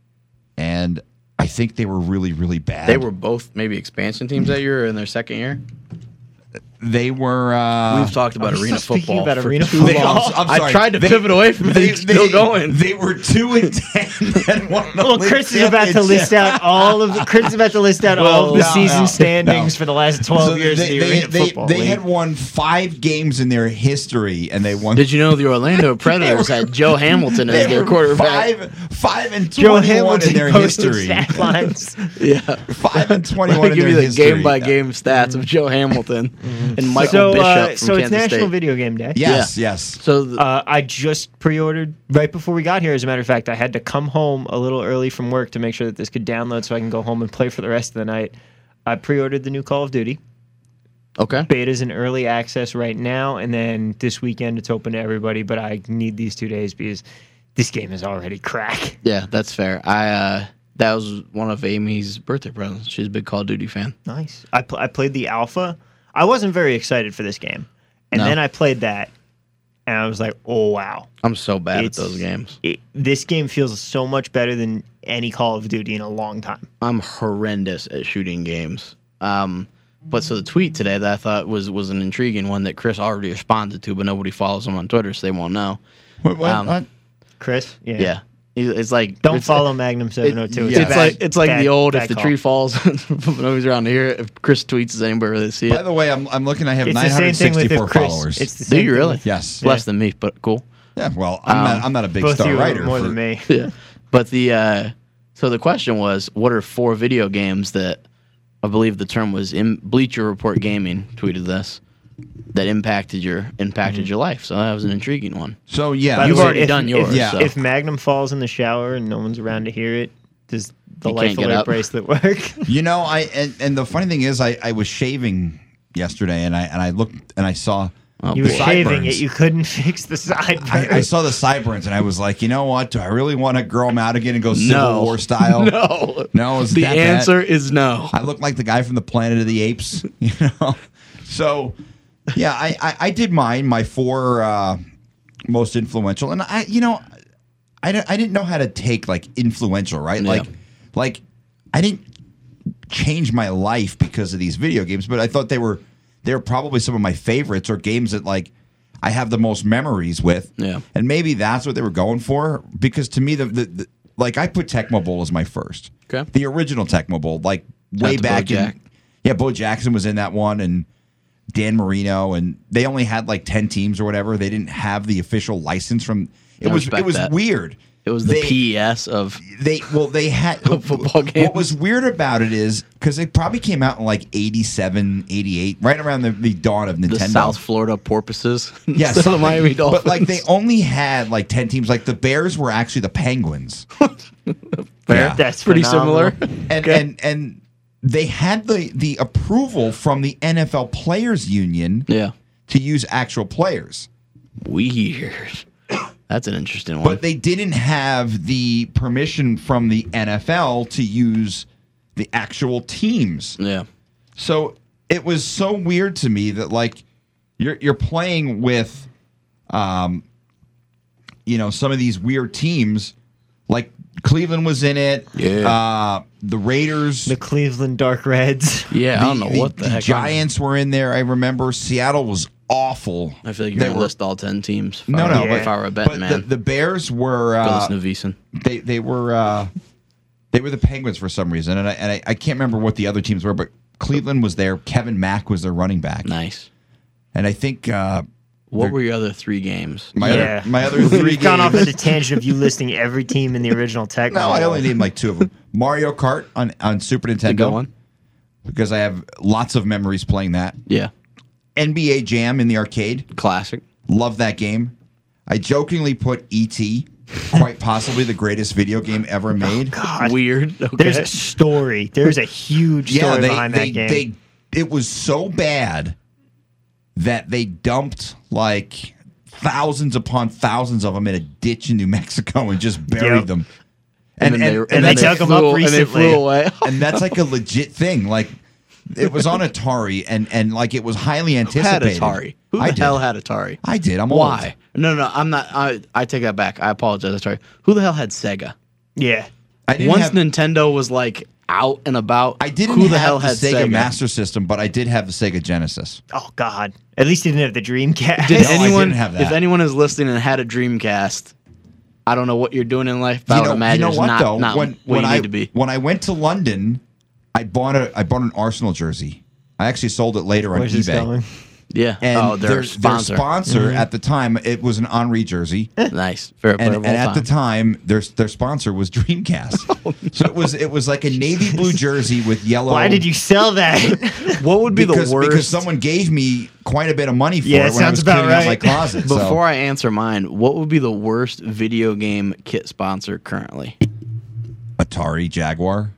and I think they were really really bad. They were both maybe expansion teams that year or in their second year. They were. Uh, We've talked about Are we arena still speaking football about for arena too football? long. I'm- I'm I sorry. tried to They- pivot away from it. They, It's still they- going. They were two and ten. And won the Well, league Chris is about to championship. list out all of the, Chris is about to list out all of the no, season no, standings no. for the last twelve So years they, of the they, Arena they, Football they League. had won five games in their history, and they won. Did you know the Orlando Predators had Joe Hamilton as they their were quarterback? Five, five and Joe twenty-one Hamilton in their posted history. stat lines. Yeah. Five and I twenty-one in give their you the history. game by game stats of Joe Hamilton and Michael so, Bishop uh, from so it's Kansas National State. Video Game Day. Yes, yes. So the, Uh, I just pre-ordered right before we got here. As a matter of fact, I had to come home a little early from work to make sure that this could download so I can go home and play for the rest of the night. I pre-ordered the new Call of Duty. okay. Beta's in early access right now, and then this weekend it's open to everybody. But I need these two days because this game is already crack. Yeah, that's fair. I uh, that was one of Amy's birthday presents. She's a big Call of Duty fan. Nice. I pl- I played the alpha. I wasn't very excited for this game, and No. then I played that, and I was like, oh wow. I'm so bad It's- at those games. It, this game feels so much better than any Call of Duty in a long time. I'm horrendous at shooting games. Um, but so the tweet today that I thought was was an intriguing one that Chris already responded to, but nobody follows him on Twitter, so they won't know. What, what, Um, what? Chris, yeah, Yeah, it's like don't it's, follow Magnum seven oh two. It, It's, it's bad- like it's like bad- the old bad if the call. tree falls, nobody's around here. If Chris tweets, does anybody really see By it? the way, I'm I'm looking. I have It's the nine same hundred thing with sixty-four if Chris. followers. It's the Do same you thing really? with- yes. Less than me, but cool. Yeah. Well, I'm Um, not. I'm not a big Both star you writer. more for- than me. Yeah. But the uh, so the question was, what are four video games that I believe the term was in Bleacher Report Gaming tweeted this that impacted your impacted Mm-hmm. your life. So that was an intriguing one. So yeah, By the You've way, already if- done if- yours, yeah. so. If Magnum falls in the shower and no one's around to hear it, does the He life can't get alert up. bracelet work? You know, I and, and the funny thing is, I, I was shaving yesterday, and I and I looked and I saw Oh, You the were shaving sideburns. it. You couldn't fix the sideburns. I, I saw the sideburns, and I was like, you know what? Do I really want to grow them out again and go Civil No. War style? No. No, is The that bad? answer is no. I look like the guy from the Planet of the Apes, you know. So, yeah, I, I, I did mine, my four uh, most influential, and I, you know, I, don't- I didn't know how to take like influential, right? Yeah. Like, like I didn't change my life because of these video games, but I thought they were they were probably some of my favorites or games that like I have the most memories with. Yeah. And maybe that's what they were going for because to me the, the, the like I put Tecmo Bowl as my first. Okay. The original Tecmo Bowl, like way to back Bo Jack. in yeah, Bo Jackson was in that one and Dan Marino, and they only had like ten teams or whatever. They didn't have the official license from it I was respect it was that. weird. It was the They- P E S of They well, they had Football games. What was weird about it is because it probably came out in like eighty-seven, eighty-eight, right around the, the dawn of Nintendo. the South Florida Porpoises. Yes, instead of the Miami Dolphins. But like they only had like ten teams. Like the Bears were actually the Penguins. Yeah. That's pretty phenomenal. similar. and Okay. and and they had the the approval from the N F L Players Union Yeah. to use actual players, Weird. That's an interesting one. but they didn't have the permission from the N F L to use the actual teams. yeah. So it was so weird to me that like you're you're playing with, um, you know, some of these weird teams, like Cleveland was in it. Yeah. Uh, the Raiders. The Cleveland Dark Reds. Yeah, I don't know what the, heck. Giants were in there. I remember Seattle was awful. I feel like you're They going to were- list all ten teams. If No, I no, were, but- if I were a But betting the, man. the Bears were Go uh, listen to Veasan. they they were uh, they were the Penguins for some reason, and I and I, I can't remember what the other teams were, but Cleveland was there. Kevin Mack was their running back, Nice. and I think uh, What they're- were your other three games? my Yeah. other my other three We've gone off games. at a tangent of you listing every team in the original Tecmo. No, I only named like two of them. Mario Kart on on Super The good Nintendo one? because I have lots of memories playing that. Yeah. N B A Jam in the arcade. Classic. Love that game. I jokingly put E T, quite possibly the greatest video game ever made. God, Weird. Okay. there's a story. There's a huge story yeah, they, behind they, that game. they it was so bad that they dumped like thousands upon thousands of them in a ditch in New Mexico and just buried Yep. them. and, And then and, they, and, and they that's, took a, them up flew, and they recently. flew away. and that's like a legit thing. Like it was on Atari and and like it was highly Who had anticipated. Atari? Who the I did. hell had Atari? I did. I'm Why? old. No, no, I'm not. I, I take that back. I apologize. Sorry. Who the hell had Sega? yeah. I didn't Once have, Nintendo was like out and about, I didn't who have the hell the had Sega, Sega? Master System, but I did have the Sega Genesis. Oh God. At least he didn't have the Dreamcast. Did No, I anyone? didn't have that. If anyone is listening and had a Dreamcast, I don't know what you're doing in life. But I You would know, you imagine know it's what not, though? not when what when you I need to be. when I went to London, I bought a I bought an Arsenal jersey. I actually sold it later on Where's this eBay. going? Yeah. And oh, their, their sponsor. their sponsor at the time, it was an Henri jersey. Nice. Favorite player And, of and all at the time. time, their their sponsor was Dreamcast. So it was it was like a navy blue jersey with yellow. Why did you sell that? What would be Because, the worst? because someone gave me quite a bit of money for Yeah, it it when I was sounds about cleaning out my right. closet. so- Before I answer mine, what would be the worst video game kit sponsor currently? Atari Jaguar.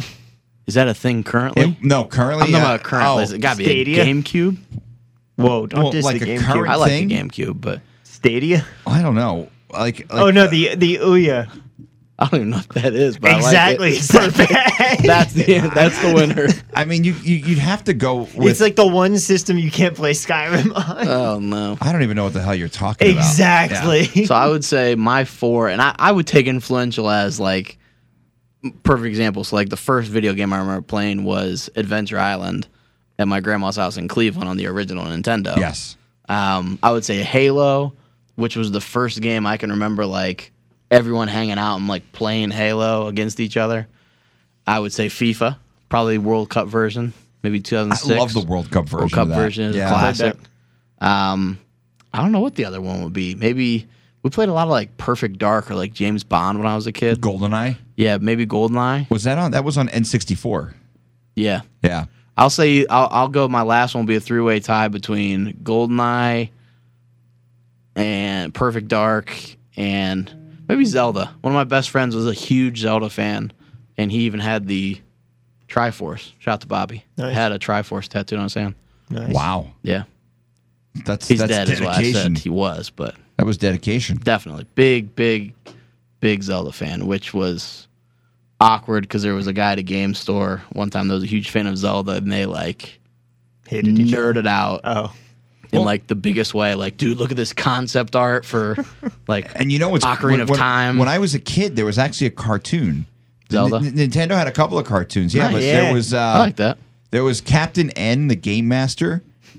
Is that a thing currently? It- no, currently. I'm talking uh, about currently. oh, It got to be Stadia? a GameCube. Whoa! Don't Well, diss like the a GameCube. current- I like thing? the GameCube, but Stadia. I don't know. Like, like Oh no, the the Ouya. I don't even know what that is, but Exactly. I like it. It's that bad. That's the that's the winner. I mean, you, you you'd have to go with. It's like the one system you can't play Skyrim on. Oh no. I don't even know what the hell you're talking about. Exactly. So I would say my four, and I, I would take influential as like perfect example. So like the first video game I remember playing was Adventure Island at my grandma's house in Cleveland on the original Nintendo. Yes. Um, I would say Halo, which was the first game I can remember like everyone hanging out and like playing Halo against each other. I would say FIFA, probably World Cup version, maybe two thousand six. I love the World Cup version. World Cup of that. version is yeah. classic. Um, I don't know what the other one would be. Maybe we played a lot of like Perfect Dark or like James Bond when I was a kid. GoldenEye. Yeah, maybe GoldenEye. Was that on? That was on N sixty-four. Yeah. Yeah. I'll say I'll, I'll go. My last one will be a three-way tie between GoldenEye and Perfect Dark and maybe Zelda. One of my best friends was a huge Zelda fan, and he even had the Triforce. Shout out to Bobby. Nice. Had a Triforce tattooed on his hand. Nice. Wow. Yeah, That's he's that's dead. Is what I dedication. said. He was, but That was dedication. definitely big, big, big Zelda fan, which was awkward because there was a guy at a game store one time that was a huge fan of Zelda, and they like Hated each other. nerded out Oh. in Well- like the biggest way. Like, dude, look at this concept art for like And you know what's Ocarina when, of when- Time. When I was a kid, there was actually a cartoon. Zelda? N- Nintendo had a couple of cartoons. Yeah, Nice. but Yeah. there was uh, I like that. there was Captain N, the Game Master,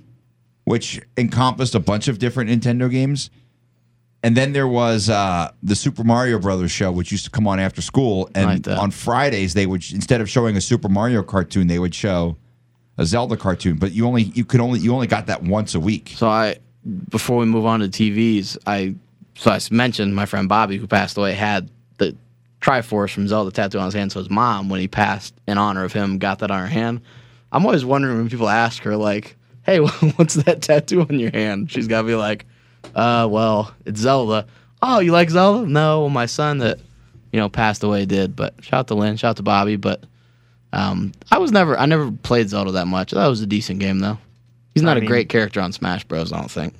which encompassed a bunch of different Nintendo games. And then there was uh, the Super Mario Brothers show, which used to come on after school. I like And that. on Fridays, they would instead of showing a Super Mario cartoon, they would show a Zelda cartoon. But you only you could only you only got that once a week. So I, before we move on to T Vs, I so I mentioned my friend Bobby who passed away had the Triforce from Zelda tattoo on his hand. So his mom, when he passed, in honor of him, got that on her hand. I'm always wondering when people ask her like, "Hey, what's that tattoo on your hand?" She's got to be like, "Uh, well, it's Zelda." Oh, you like Zelda? No, well, my son that you know passed away did. But shout out to Lynn, shout out to Bobby. But um, I was never, I never played Zelda that much. That was a decent game though. He's not I a mean- great character on Smash Bros. I don't think.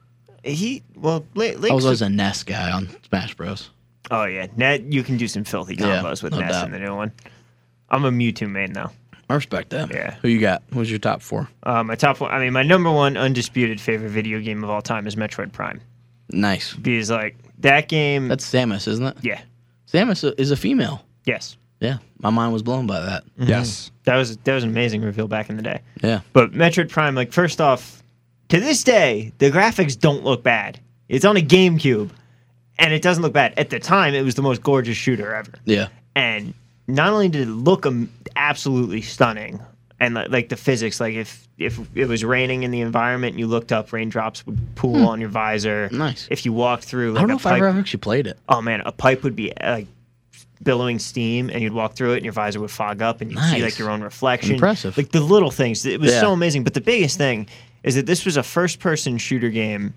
He well, Link, I was always a Ness guy on Smash Bros. Oh yeah, Net. You can do some filthy Yeah, combos with no Ness doubt. in the new one. I'm a Mewtwo main though. I respect that. Yeah. Who you got? Who's your top four? Uh, my top one. I mean, my number one undisputed favorite video game of all time is Metroid Prime. Nice. Because like that game. That's Samus, isn't it? yeah. Samus is a female. Yes. Yeah. My mind was blown by that. Yes. That was that was an amazing reveal back in the day. Yeah. But Metroid Prime, like first off, to this day, the graphics don't look bad. It's on a GameCube, and it doesn't look bad. At the time, it was the most gorgeous shooter ever. Yeah. And not only did it look um, absolutely stunning, and like, like the physics, like if if it was raining in the environment, and you looked up, raindrops would pool on your visor. Nice. If you walked through, like I don't know a if pipe, I ever actually played it. oh man, a pipe would be uh, like billowing steam, and you'd walk through it, and your visor would fog up, and you'd see Nice. like your own reflection. Impressive. Like the little things. It was Yeah. so amazing. But the biggest thing is that this was a first-person shooter game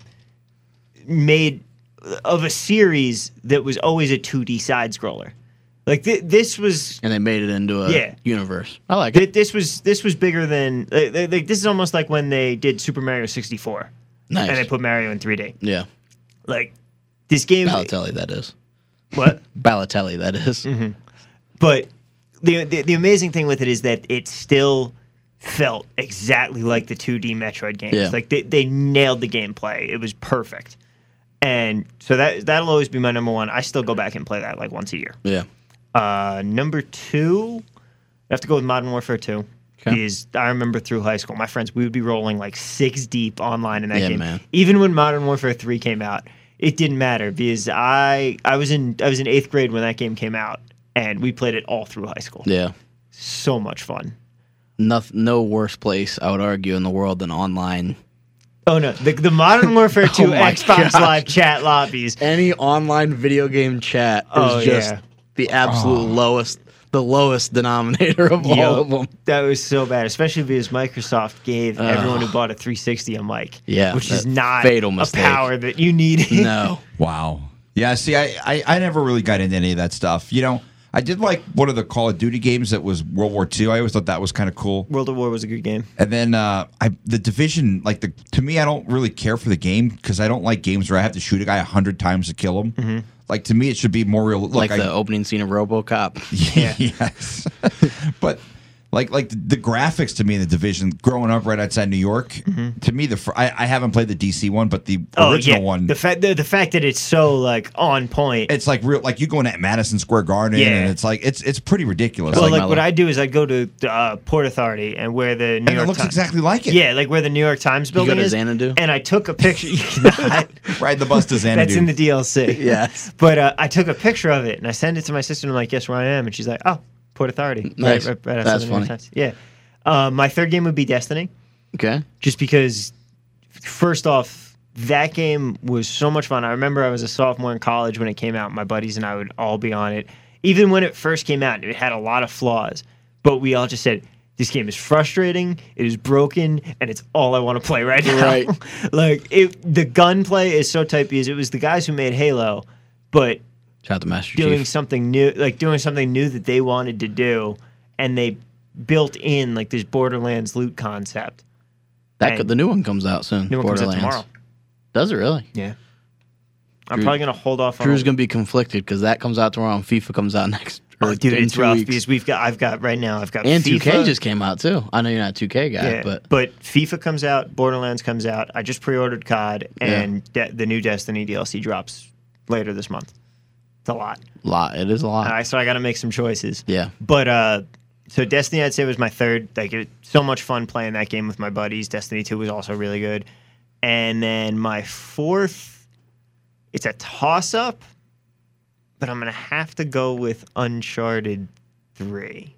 made of a series that was always a two D side scroller. Like th- this was And they made it into a Yeah. universe. I like it. th- this was this was bigger than like, like, like, this is almost like when they did Super Mario sixty-four Nice. and they put Mario in three D. Yeah. Like this game Balotelli, that is. what? Balotelli, that is. But the, the the amazing thing with it is that it still felt exactly like the two D Metroid games. Yeah. Like they, they nailed the gameplay. It was perfect. And so that that'll always be my number one. I still go back and play that like once a year. Yeah. Uh, number two, I have to go with Modern Warfare two. Okay. Is I remember through high school, my friends, we would be rolling like six deep online in that Yeah, game. man. Even when Modern Warfare three came out, it didn't matter because I I was in I was in eighth grade when that game came out, and we played it all through high school. Yeah. So much fun. No, no worse place, I would argue, in the world than online. Oh no, the, the Modern Warfare two Oh my Xbox gosh. Live chat lobbies. Any online video game chat is Oh, just yeah. the absolute lowest, the lowest denominator of all Yo, of them. That was so bad, especially because Microsoft gave everyone who bought a three sixty a mic. Yeah, which is that not fatal a mistake. power that you need. No. Wow. Yeah. See, I, I I never really got into any of that stuff. You know, I did like one of the Call of Duty games that was World War Two. I always thought that was kind of cool. World of War was a good game. And then uh, I the Division, like the to me, I don't really care for the game because I don't like games where I have to shoot a guy a hundred times to kill him. like to me, it should be more real. Look, like I, the opening scene of RoboCop. Yeah. yes, but like like the, the graphics to me in the Division, growing up right outside New York, Mm-hmm. to me the fr- I, I haven't played the D C one, but the Oh original yeah, one, the fact the, the fact that it's so like on point. it's like real. Like you go in at Madison Square Garden, Yeah. and it's like it's it's pretty ridiculous. well, like, like Mellow. what I do is I go to the, uh, Port Authority and where the New and it York looks Times, exactly like it. yeah, like where the New York Times You building go to is. Xanadu? And I took a picture. You cannot. Ride the bus to Xanadu. That's in the D L C. Yes. But uh, I took a picture of it and I sent it to my sister and I'm like, guess where I am? And she's like, oh, Port Authority. Nice. Right, right, right outside That's the New York funny. Times. Yeah. Uh, my third game would be Destiny, Okay. just because, first off, that game was so much fun. I remember I was a sophomore in college when it came out. My buddies and I would all be on it. Even when it first came out, it had a lot of flaws. But we all just said, this game is frustrating, it is broken, and it's all I want to play right now. Right. Like, it, the gunplay is so tight because it was the guys who made Halo, but Shout out to Master doing Chief. something new, like doing something new that they wanted to do, and they built in like this Borderlands loot concept. That and- could, the new one comes out soon. New one comes out Borderlands. tomorrow. Does it really? Yeah. I'm Drew- probably gonna hold off on. Drew's gonna be conflicted because that comes out tomorrow and FIFA comes out next. Oh, or dude, in it's two rough weeks. because we've got. I've got right now. I've got And two K FIFA. just came out too. I know you're not a two K guy, Yeah, but but FIFA comes out, Borderlands comes out. I just pre-ordered C O D, and de- the new Destiny D L C drops later this month. It's a lot, lot. It is a lot. and I, so I got to make some choices. yeah. But uh, so Destiny, I'd say was my third. Like, it was so much fun playing that game with my buddies. Destiny two was also really good, and then my fourth, it's a toss-up, but I'm gonna have to go with Uncharted three.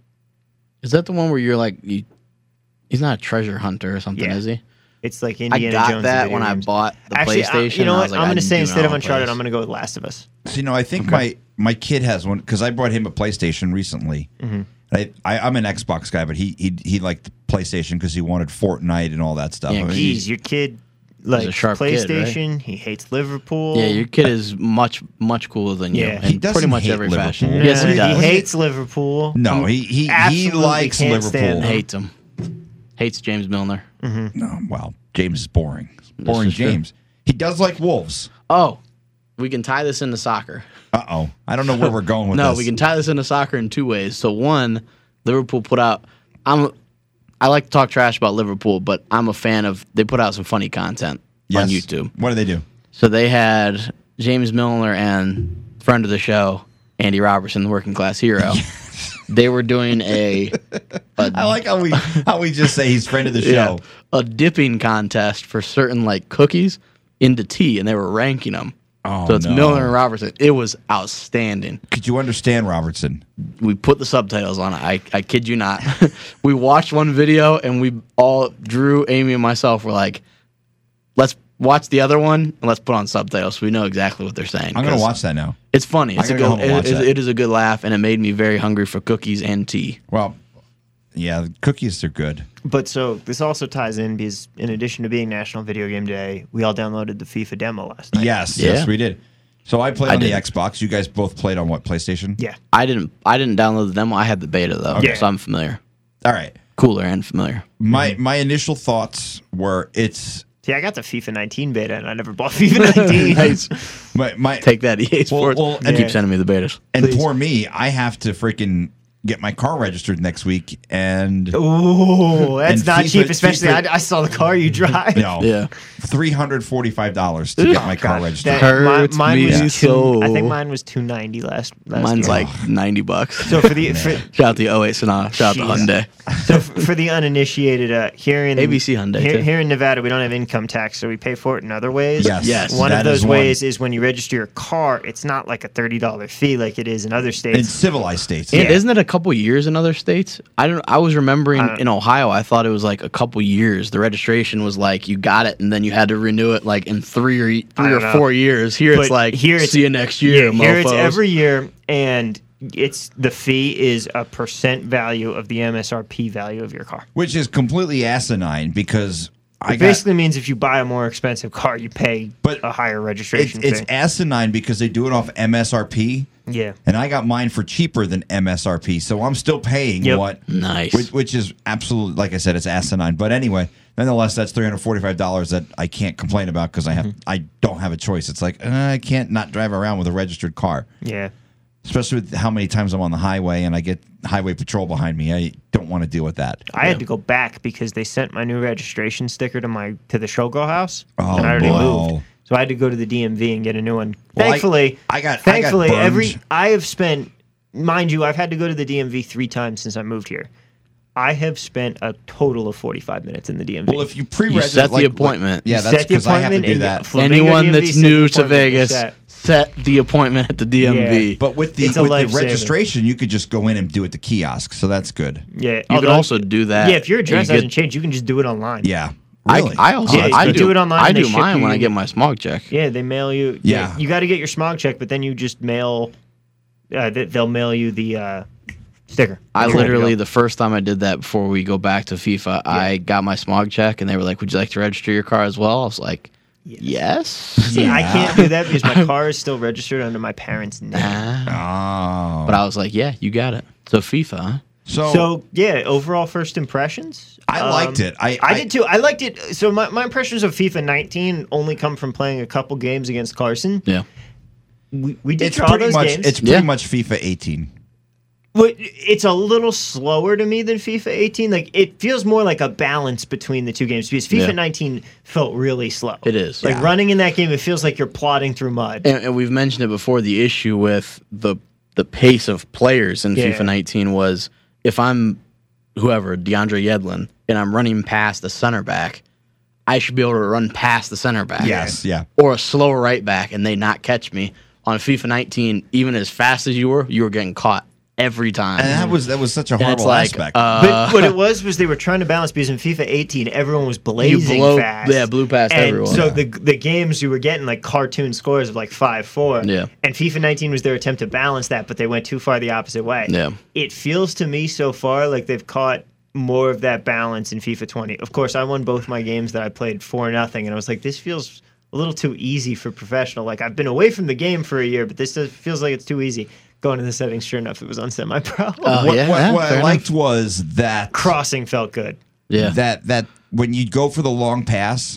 Is that the one where you're like you? He's not a treasure hunter or something, Yeah. is he? It's like I Indiana got Jones. of that video when I games. bought the Actually, I- PlayStation. you know I what? was like, I'm I going to do say not instead of wanna play Uncharted, this. I'm going to go with Last of Us. So, you know, I think my my kid has one because I brought him a PlayStation recently. Mm-hmm. I, I I'm an Xbox guy, but he he he liked the PlayStation because he wanted Fortnite and all that stuff. Yeah, I mean, Geez, your kid like a sharp kid, PlayStation. He hates Liverpool. Yeah, your kid is much much cooler than you Yeah. in He doesn't pretty much hate every Liverpool. fashion. Yeah, Yes, he he does. hates Liverpool. no, he he he Absolutely likes can't Liverpool. stand him. Hates him. Hates James Milner. No, well, James is boring. Boring is true. James. He does like wolves. Oh, we can tie this into soccer. Uh oh, I don't know where we're going with No, this. we can tie this into soccer in two ways. So one, Liverpool put out. I'm. I like to talk trash about Liverpool, but I'm a fan of. They put out some funny content Yes. on YouTube. What do they do? So they had James Milner and friend of the show, Andy Robertson, the working class hero. They were doing a, a I like how we how we just say he's friend of the show. yeah, a dipping contest for certain like cookies into tea, and they were ranking them. Oh, so it's no. Milner and Robertson. It was outstanding. Could you understand Robertson? We put the subtitles on it. I, I kid you not. We watched one video, and we all, Drew, Amy, and myself were like, let's watch the other one, and let's put on subtitles so we know exactly what they're saying. I'm gonna 'Cause watch that now. It's funny. It's I a gotta go good. home and watch it- it- that. it is a good laugh, and it made me very hungry for cookies and tea. Well, yeah, the cookies are good. But so this also ties in because in addition to being National Video Game Day, we all downloaded the FIFA demo last night. Yes, Yeah. yes, we did. So I played I on the did. Xbox. You guys both played on what, PlayStation? Yeah. I didn't. I didn't download the demo. I had the beta though, Okay. so I'm familiar. All right. Cooler and familiar. My my initial thoughts were it's See, I got the FIFA nineteen beta and I never bought FIFA nineteen. Nice. my my Take that, E A Sports. well, and and- keep sending me the betas. and please. for me, I have to freaking get my car registered next week, and Ooh, that's And not FIFA cheap, especially FIFA I, I saw the car you drive. you know, Yeah. three hundred forty five dollars to get my car God, registered. that- mi- Hurts mine me was two, so. I think mine was two ninety last. last Mine's year. like ninety bucks. so for the for, Shout out to oh eight Sonata. Shout out to Jeez. Hyundai. so f- for the uninitiated, uh, here in A B C Hyundai, here, too. here in Nevada, we don't have income tax, so we pay for it in other ways. Yes, Yes. One that of those is one. ways is when you register your car, it's not like a thirty dollar fee like it is in other in states. civilized states. And Yeah. isn't it a couple years in other states? I don't. I was remembering I don't- in Ohio. I thought it was like a couple years. The registration was like you got it, and then you had to renew it like in three or I three or don't know. four years. Here it's But like here it's- see you next year. Yeah, here it's mofos. every year, and it's the fee is a percent value of the M S R P value of your car. Which is completely asinine because I It got basically means if you buy a more expensive car, you pay But a higher it's, registration it's fee. asinine because they do it off M S R P, Yeah. and I got mine for cheaper than M S R P, so I'm still paying Yep. what Nice. which, which is absolutely, like I said, it's asinine. But anyway, Nonetheless, that's three hundred forty-five dollars that I can't complain about because I have I don't have a choice. It's like uh, I can't not drive around with a registered car, Yeah. especially with how many times I'm on the highway and I get highway patrol behind me. I don't want to deal with that. I had to go back because they sent my new registration sticker to my to the showgirl house, Oh, and I already boy. moved. So I had to go to the D M V and get a new one. Well, I- Thankfully, I got- I got thankfully burned. every I have spent, mind you, I've had to go to the D M V three times since I moved here. I have spent a total of forty-five minutes in the D M V. Well, if you pre-register, set the like- appointment. yeah, You that's set the because I have to appointment do and that. you- Flamingo Anyone D M V that's set the new to appointment, Vegas, set. set the appointment at the D M V. Yeah. But with the It's a with the lifesaver. registration, you could just go in and do it at the kiosk, so that's good. yeah, You can although- also do that. yeah. If your address You get- hasn't changed, you can just do it online. Yeah, I, really. I also Yeah, you I can do, do it online I and they do ship mine you- when I get my smog check. Yeah, they mail you. Yeah. you got to get your smog check, but then you just mail. Uh, they- they'll mail you the uh, sticker. I You're good to literally go. the first time I did that before we go back to FIFA, I got my smog check and they were like, "Would you like to register your car as well?" I was like, "Yes." See, I can't do that because my car is still registered under my parents' name. Ah. Oh, But I was like, "Yeah, you got it." So FIFA, huh? so, So yeah, overall first impressions. I um, liked it. I, I did too. I liked it. So my, my impressions of FIFA nineteen only come from playing a couple games against Carson. Yeah. We, we did It's draw pretty those much games. it's pretty Yeah. much FIFA eighteen. But it's a little slower to me than FIFA eighteen. Like it feels more like a balance between the two games because FIFA Yeah. nineteen felt really slow. It is. Like Yeah. running in that game, it feels like you're plodding through mud. And, and we've mentioned it before. The issue with the the pace of players in Yeah. FIFA nineteen was if I'm whoever DeAndre Yedlin and I'm running past the center back, I should be able to run past the center back. Yes, yeah. Or a slower right back, and they not catch me. On FIFA nineteen, even as fast as you were, you were getting caught every time. And that was that was such a And it's horrible like, aspect. uh, But what it was was they were trying to balance because in FIFA eighteen everyone was blazing blow- fast. yeah, blew past and everyone. So Yeah. the the games you were getting like cartoon scores of like five four. Yeah. And FIFA nineteen was their attempt to balance that, but they went too far the opposite way. Yeah. It feels to me so far like they've caught more of that balance in FIFA twenty. Of course, I won both my games that I played four nothing, and I was like, this feels a little too easy for professional. Like I've been away from the game for a year, but this does, feels like it's too easy. Going to the settings, sure enough, it was on semi-pro. Oh, what yeah, what, yeah, what fair I enough. liked was that Crossing felt good. yeah. that that when you go for the long pass,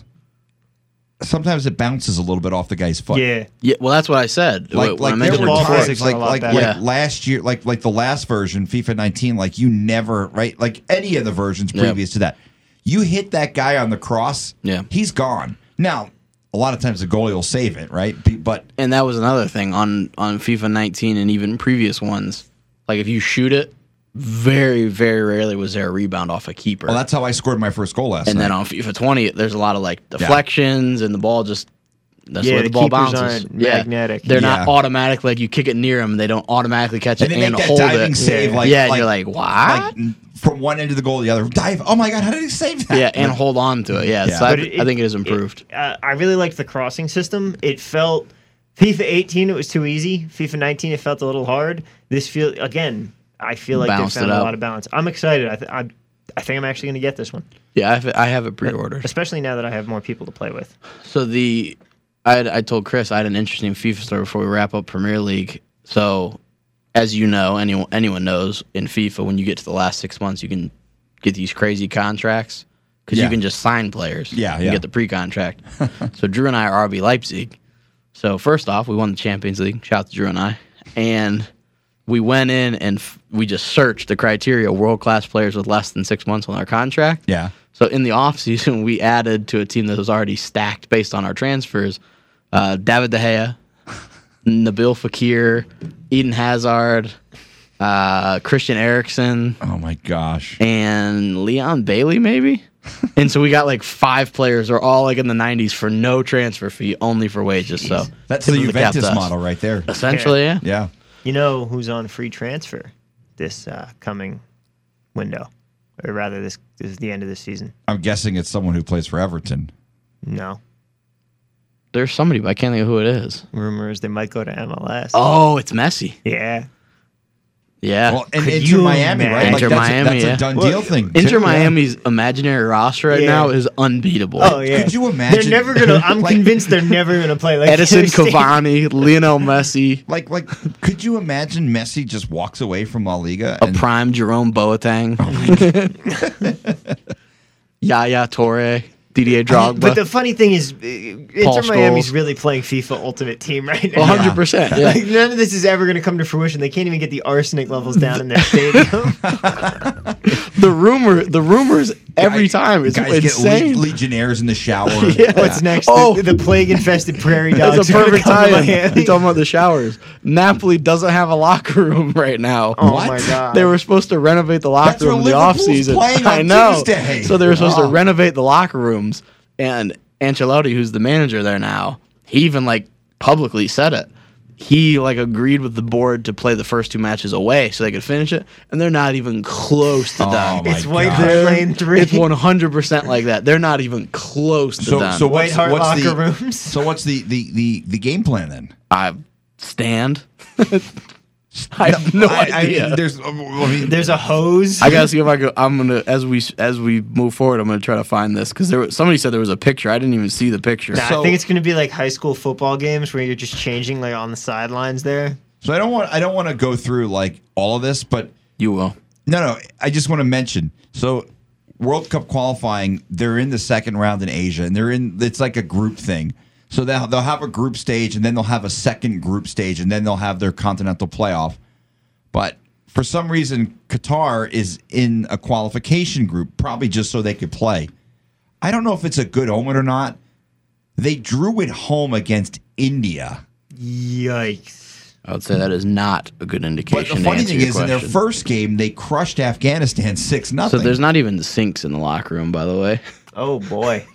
sometimes it bounces a little bit off the guy's foot. Yeah. Yeah, well, that's what I said. Like, when like I there mentioned were it ball before. physics times, are a like lot like, better. like Yeah. last year, like like the last version, FIFA nineteen, like you never right, like any of the versions Yeah. previous to that, you hit that guy on the cross, Yeah. he's gone. Now, a lot of times the goalie will save it, right? Be- But And that was another thing on on FIFA nineteen and even previous ones. Like if you shoot it, very very rarely was there a rebound off a keeper. well, that's how I scored my first goal last and night. then on FIFA twenty, there's a lot of like deflections and the ball just that's Yeah, where the, the ball keepers bounces. aren't magnetic. They're Yeah. not automatic. Like you kick it near them, they don't automatically catch it and they and make that hold diving it. save, Yeah. like yeah, and like, you're like, what? like from one end of the goal to the other. Dive! Oh my god, how did he save that? yeah, and hold on to it. Yeah, Yeah. so I, But th- it- I think it has improved. It- uh, I really liked the crossing system. It felt FIFA eighteen. It was too easy. FIFA nineteen. It felt a little hard. This feel again. I feel like they Balanced found it a out. lot of balance. I'm excited. I, th- I, I think I'm actually going to get this one, yeah, I have, it- I have it pre-ordered. especially now that I have more people to play with. So the I had, I told Chris I had an interesting FIFA story before we wrap up Premier League. So as you know, anyone anyone knows in FIFA when you get to the last six months, you can get these crazy contracts because Yeah. you can just sign players. Yeah, you yeah. get the pre-contract. So Drew and I are R B Leipzig. So first off, we won the Champions League. Shout out to Drew and I. And we went in and f- we just searched the criteria world class players with less than six months on our contract. yeah. So in the offseason, we added to a team that was already stacked based on our transfers uh, David De Gea, Nabil Fekir, Eden Hazard, uh, Christian Eriksen, Oh my gosh. and Leon Bailey, maybe? And so we got like five players, or all like in the nineties for no transfer fee, only for wages. So That's tip the of cap Juventus to us. model right there. Essentially, yeah. Yeah. You know who's on free transfer this uh, coming window, or rather, this, this is the end of this season. I'm guessing it's someone who plays for Everton. No, There's somebody, but I can't think of who it is. rumors they might go to M L S. Oh, it's Messi. Yeah, Yeah. Well, and Could Inter you Miami, right? imagine? Inter that's, Miami, a, that's yeah. a done Well, deal thing. Inter too, yeah. Miami's imaginary roster right Yeah. now is unbeatable. Oh yeah. Could you imagine- They're never gonna. I'm Like- convinced they're never gonna play like Edison the other team. Cavani, Lionel Messi, Like, like, could you imagine Messi just walks away from La Liga? a and- prime Jerome Boateng. Yaya Toure, Didier Drogba. But the funny thing is, uh, Inter Paul Miami's Scholes. really playing FIFA Ultimate Team right now. one hundred percent. Yeah. Like, none of this is ever going to come to fruition. They can't even get the arsenic levels down in their stadium. The rumor, the rumors every Guys- time. It's guys get insane. le- legionnaires in the shower. Yeah. What's next? Oh. The, the plague-infested prairie dogs. That's a are gonna perfect come to time. Miami. You're talking about the showers. Napoli doesn't have a locker room right now. Oh What? my god! They were supposed to renovate the locker That's where room in the Liverpool's off season. playing I on know. Tuesday. So they were supposed Oh. to renovate the locker rooms, and Ancelotti, who's the manager there now, he even like publicly said it. He like agreed with the board to play the first two matches away so they could finish it, and they're not even close to Oh, done. my It's White God. Hart They're- Lane three. It's one hundred percent like that. They're not even close to So, done. so White what's, Hart what's the locker rooms. so what's the, the, the, the game plan then? I stand. I have no I, idea. I, there's, I mean, There's a hose. I gotta see if I go. I'm gonna as we as we move forward. I'm gonna try to find this because there was, somebody said there was a picture. I didn't even see the picture. Nah, So- I think it's going to be like high school football games where you're just changing like on the sidelines there. so I don't want I don't want to go through like all of this, but You will. no, no. I just want to mention. So World Cup qualifying, they're in the second round in Asia, and they're in. It's like a group thing. So they'll they'll have a group stage, and then they'll have a second group stage, and then they'll have their continental playoff. But for some reason, Qatar is in a qualification group, probably just so they could play. I don't know if it's a good omen or not. They drew it home against India. Yikes. I would say that is not a good But indication. the to funny answer thing your is, in their question. first game, they crushed Afghanistan six nothing. So there's not even sinks in the locker room, by the way. Oh boy.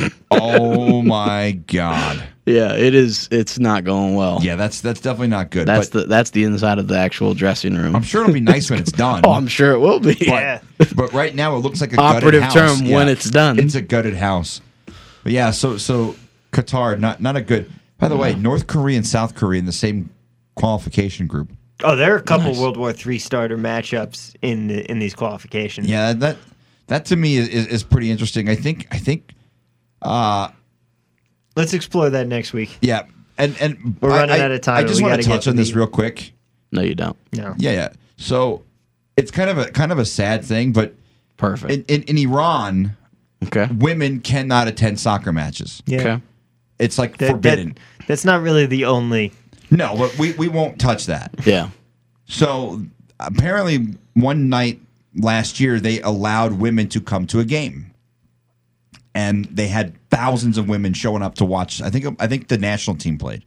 Oh my god! Yeah, it is. It's not going well. Yeah, that's that's definitely not good. that's but the that's the inside of the actual dressing room. I'm sure it'll be nice when it's done. Oh, I'm sure it will be. Yeah. But right now, it looks like a gutted Operative house. term Yeah. when it's done. It's a gutted house. But yeah, so so Qatar, not not a good. By the way, North Korea and South Korea in the same qualification group. Oh, there are a couple Nice. World War Three starter matchups in the, in these qualifications. Yeah, that that to me is, is, is pretty interesting. I think I think. Uh, Let's explore that next week. yeah, and and We're I- running I, out of time, I but just we want gotta to get touch to on this the- real quick. No, you don't. No. Yeah, yeah. So it's kind of a kind of a sad thing, but Perfect. in, in, in Iran, okay. women cannot attend soccer matches. Yeah. Okay. It's like That- forbidden. that- that's not really the only. No, but we, we won't touch that. Yeah. So apparently, one night last year, they allowed women to come to a game, and they had thousands of women showing up to watch. I think I think the national team played.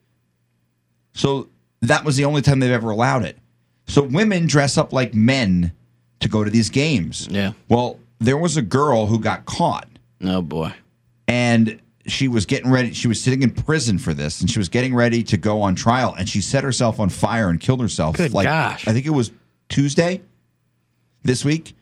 So that was the only time they've ever allowed it. So women dress up like men to go to these games. Yeah. Well, there was a girl who got caught, Oh boy. and she was getting ready. She was sitting in prison for this, and she was getting ready to go on trial, and she set herself on fire and killed herself. Good like, gosh. I think it was Tuesday this week.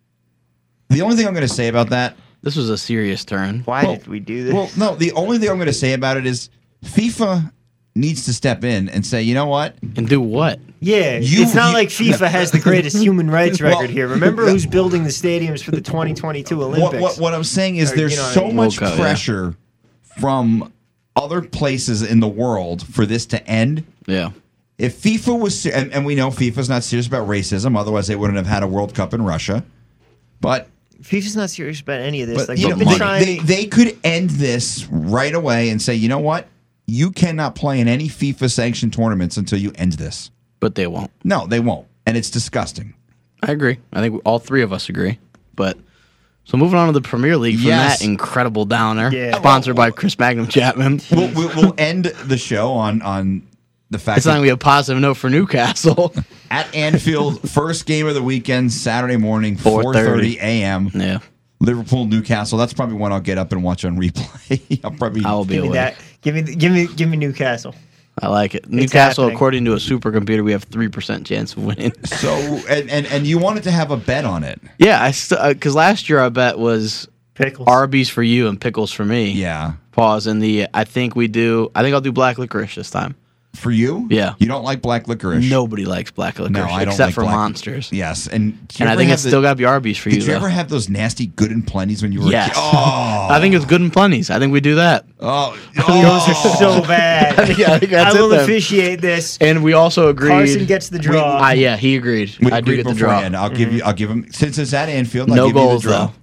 The only thing I'm going to say about that, This was a serious turn. Why Well- did we do this? well, no, the only thing I'm going to say about it is FIFA needs to step in and say, you know what? And do what? yeah, you- it's not you- like FIFA has the greatest human rights Well, record here. Remember who's building the stadiums for the twenty twenty-two Olympics? What, what, what I'm saying is Or, there's you know what I so mean? much World Cup, yeah. pressure from other places in the world for this to end. Yeah. If FIFA was, se- and, and we know FIFA's not serious about racism, otherwise they wouldn't have had a World Cup in Russia. But, FIFA's not serious about any of this. but like you they've know, been they, trying. they, they could end this right away and say, you know what? You cannot play in any FIFA sanctioned tournaments until you end this. But they won't. No, they won't. And it's disgusting. I agree. I think all three of us agree. But so moving on to the Premier League from Yes. that incredible downer, Yeah. sponsored by Chris Magnum Chapman. We'll, we'll, we'll end the show on, on the fact It's not that gonna be a positive note for Newcastle. at Anfield, first game of the weekend, Saturday morning, four four thirty thirty a.m. Yeah, Liverpool, Newcastle. That's probably one I'll get up and watch on replay. I'll probably. I will be give me awake. that. Give me, give me, give me Newcastle. I like it. Newcastle, happening. according to a supercomputer, we have three percent chance of winning. So and, and and you wanted to have a bet on it. Yeah, I because last year I bet was Pickles. Arby's for you and pickles for me. Yeah. Pause. And the I think we do. I think I'll do black licorice this time. For you? Yeah. You don't like black licorice? Nobody likes black licorice No, I don't except like for black- monsters. Yes. And do you And I ever think have it's the- still got to be Arby's for you. Did you though. ever have those nasty good and plenties when you were Yes. a kid? Oh. I think it's good and plenty's. I think we do that. Oh. Those oh. are so bad. I think, I think that's I will it then. officiate this. And we also agreed. Carson gets the draw. Ah, yeah, he agreed. We I do agreed get the draw. beforehand. I'll give you. I'll give him since it's at Anfield. I'll No give goals you the draw. though.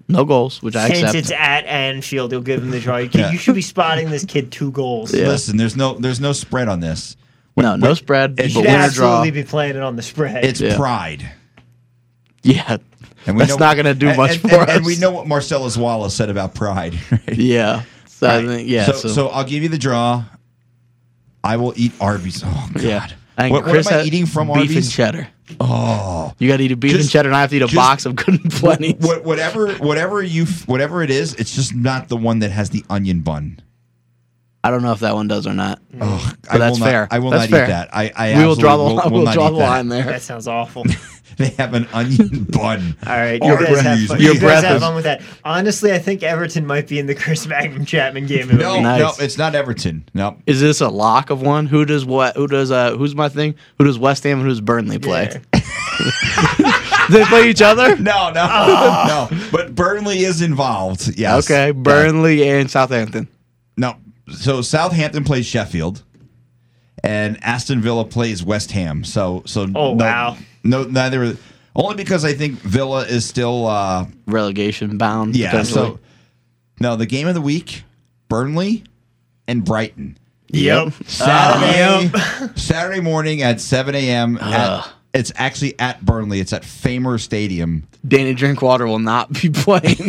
No goals, which I Since accept. it's at Anfield, you'll give him the draw. You, can, Yeah. you should be spotting this kid two goals. Yeah. Listen, there's no there's no spread on this. no, no Wait, spread, it but You should winner draw. absolutely be playing it on the spread. It's Yeah. pride. Yeah, And that's not going to do and- much and, for and, us. And we know what Marcellus Wallace said about pride. Right? Yeah. So I Right. think, yeah. So, So, so I'll give you the draw. I will eat Arby's. Oh God. yeah. I think What, what Chris am I had eating from beef Arby's? and cheddar. Oh. You got to eat a beef Just- and cheddar, and I have to eat a just- box of good and plenty. What, whatever, whatever you, whatever it is, it's just not the one that has the onion bun. I don't know if that one does or not. Oh, But I that's will not, fair. I will That's not fair. eat that. I, I we will draw the absolutely line. will We'll not draw eat the that. line there. That sounds awful. They have an onion bun. All right, you guys have Arby's. fun. Your You breath guys have is- fun with that. Honestly, I think Everton might be in the Chris Magnum Chapman game of the No, week. Nice. no, it's not Everton. No. Is this a lock of one? Who does what? Who does uh? Who's my thing? Who does West Ham and who does Burnley play? Yeah. Do they play each other? No, no, no. But Burnley is involved. Yes. Okay, Burnley and Southampton. No. So Southampton plays Sheffield, and Aston Villa plays West Ham. So, so Oh, no, wow. No, neither. Only because I think Villa is still. Uh, Relegation bound. yeah. potentially. So, no, the game of the week: Burnley and Brighton. Yep. Saturday, Uh, Saturday morning at seven a.m. Ugh. at It's actually at Burnley. It's at Famer Stadium. Danny Drinkwater will not be playing.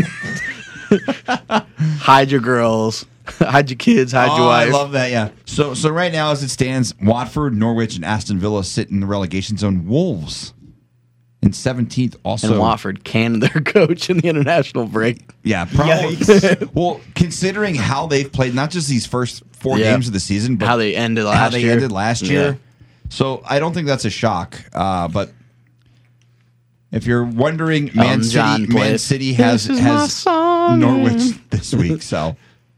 Hide your girls. Hide your kids. Hide Oh, your I wife. love that. Yeah. So, so right now, as it stands, Watford, Norwich, and Aston Villa sit in the relegation zone. Wolves in seventeenth. Also, and Watford canned their coach in the international break. yeah, probably. Yikes. Well, considering how they've played, not just these first four Yeah. games of the season, but How they ended last how they year. ended last year. Yeah. So I don't think that's a shock. Uh, but if you're wondering, Man Elton John City, Man plays, City has "This is my has song." Norwich this week. So,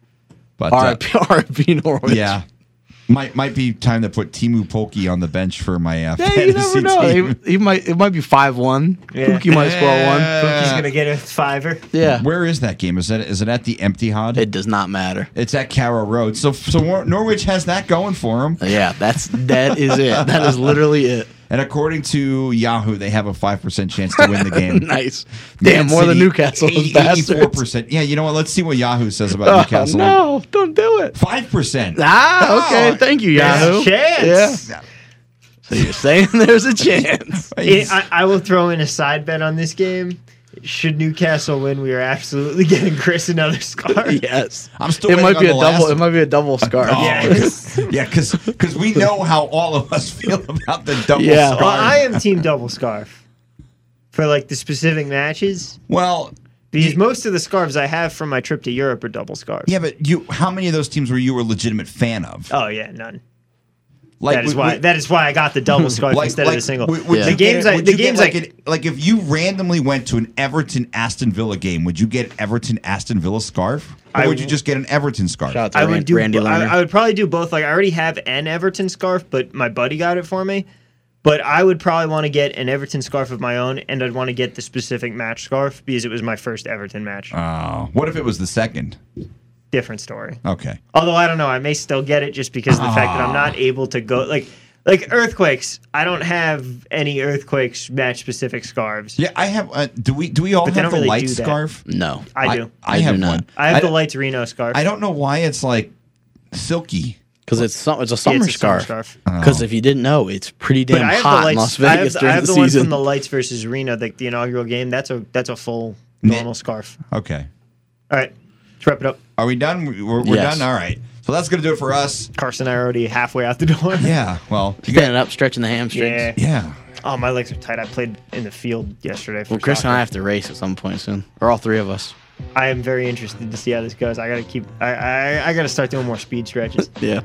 but R I uh, P R I P Norwich. yeah, might might be time to put Timu Polki on the bench for my uh, Yeah, you fantasy never know. team. He, he might. It might be five one. Yeah. Pookie might score one. He's gonna get a fiver. Yeah. Where is that game? Is it is it at the Empty Hod? It does not matter. It's at Carrow Road. So so Nor- Norwich has that going for them. Yeah, that's that is it. That is literally it. And according to Yahoo, they have a five percent chance to win the game. Nice. Damn, Man more than City, Newcastle. Those eighty, eighty-four bastards. percent. Yeah, you know what? Let's see what Yahoo says about Oh, Newcastle. no, don't do it. Five percent. Ah, okay. Oh, Thank you, There's Yahoo. a chance. Yeah. So you're saying there's a chance? It- I, I will throw in a side bet on this game. Should Newcastle win, we are absolutely getting Chris another scar. Yes. I'm still. It might waiting be a on the double. last- It might be a double scarf. Oh, Yeah. because- yeah, because we know how all of us feel about the double Yeah. scarf. Well, I am team double scarf for like the specific matches Well, because you- most of the scarves I have from my trip to Europe are double scarves. yeah, but you. How many of those teams were you a legitimate fan of? Oh yeah, none. Like that is would- why. would- that is why I got the double scarf like, instead like, of the single. would- would Yeah. you The games get- I- would the you get games like, I- an- like if you randomly went to an Everton Aston Villa game, would you get Everton Aston Villa scarf, or I would you w- just get an Everton scarf? Shout out to I Ran- would do. Randy I, Lerner. I would probably do both. Like I already have an Everton scarf, but my buddy got it for me. But I would probably want to get an Everton scarf of my own, and I'd want to get the specific match scarf because it was my first Everton match. Oh, what if it was the second? Different story. Okay. Although I don't know, I may still get it just because of the fact that I'm not able to go like like earthquakes. I don't have any earthquakes match specific scarves. Yeah, I have. Uh, do we? Do we all But they have don't the really light do that. scarf? No. I do. I, I do have not. one. I have I the don't- Lights Reno scarf. I don't know why it's like silky. Because it's some, it's a Yeah, summer it's a summer scarf. scarf. Because if you didn't know, it's pretty But damn I have the hot lights. in Las I have Vegas the, I during have the, the one season. from the Lights versus Reno, the, the inaugural game. That's a that's a full Knit. normal scarf. Okay. All right, let's wrap it up. Are we done? We're, we're Yes. done. All right. So that's gonna do it for us. Carson and I are already halfway out the door. Yeah. Well. You got, Standing up, stretching the hamstrings. Yeah. yeah. Oh, my legs are tight. I played in the field yesterday. For Well, Chris soccer. and I have to race at some point soon. Or all three of us. I am very interested to see how this goes. I gotta keep. I I, I gotta start doing more speed stretches. Yeah.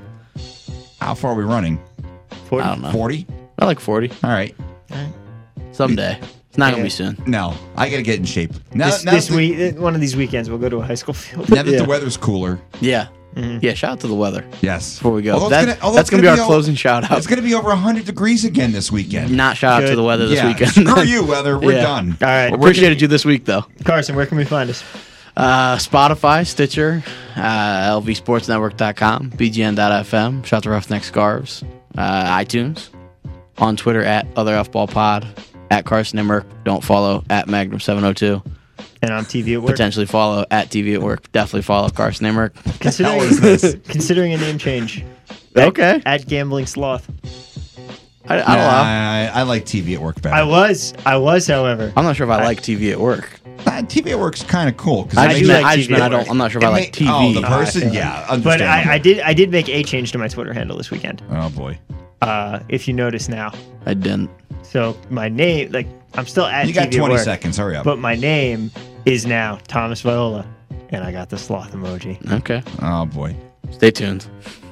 How far are we running? forty I don't know. Forty. I like forty. All right. Someday. It's not going to Yeah. be soon. No, I gotta get in shape. Now, This, now this that, week, one of these weekends, we'll go to a high school field. now that Yeah. the weather's cooler. Yeah. Yeah, shout out to the weather Yes. before we go. Although it's That- gonna- although that's it's going to be our o- closing shout out. It's gonna be over hundred degrees again this weekend. Not shout out to Good. the weather this yeah. weekend. Screw you, weather. We're Yeah. done. All right, Appreciated you this week, though. Carson. Where can we find us? Uh, Spotify, Stitcher, uh, L V Sports Network dot com, B G N dot F M, shout out to Roughneck Scarves, uh, iTunes, on Twitter at Other F Ball Pod, at Carson Emmerich. Don't follow at Magnum seven oh two. And I'm T V at work. Potentially follow at T V at work. Definitely follow Carson Emmerich. Considering, How is this? considering a name change. At, Okay. At Gambling Sloth. I, I don't Nah, know. I, I like T V at work better. I was. I was, however. I'm not sure if I like T V at work. Uh, T V at work's kind of cool because I, I just do meant, like I just T V meant at I don't. work. I'm not sure if I like T V. Oh, the I person, feel yeah, But I, I understandable. did I did make a change to my Twitter handle this weekend. Oh boy, Uh, if you notice now. I didn't. So my name, like, I'm still at you got T V at twenty work, seconds. Hurry up. but my name is now Thomas Viola, and I got the sloth emoji. Okay. Oh boy. Stay tuned.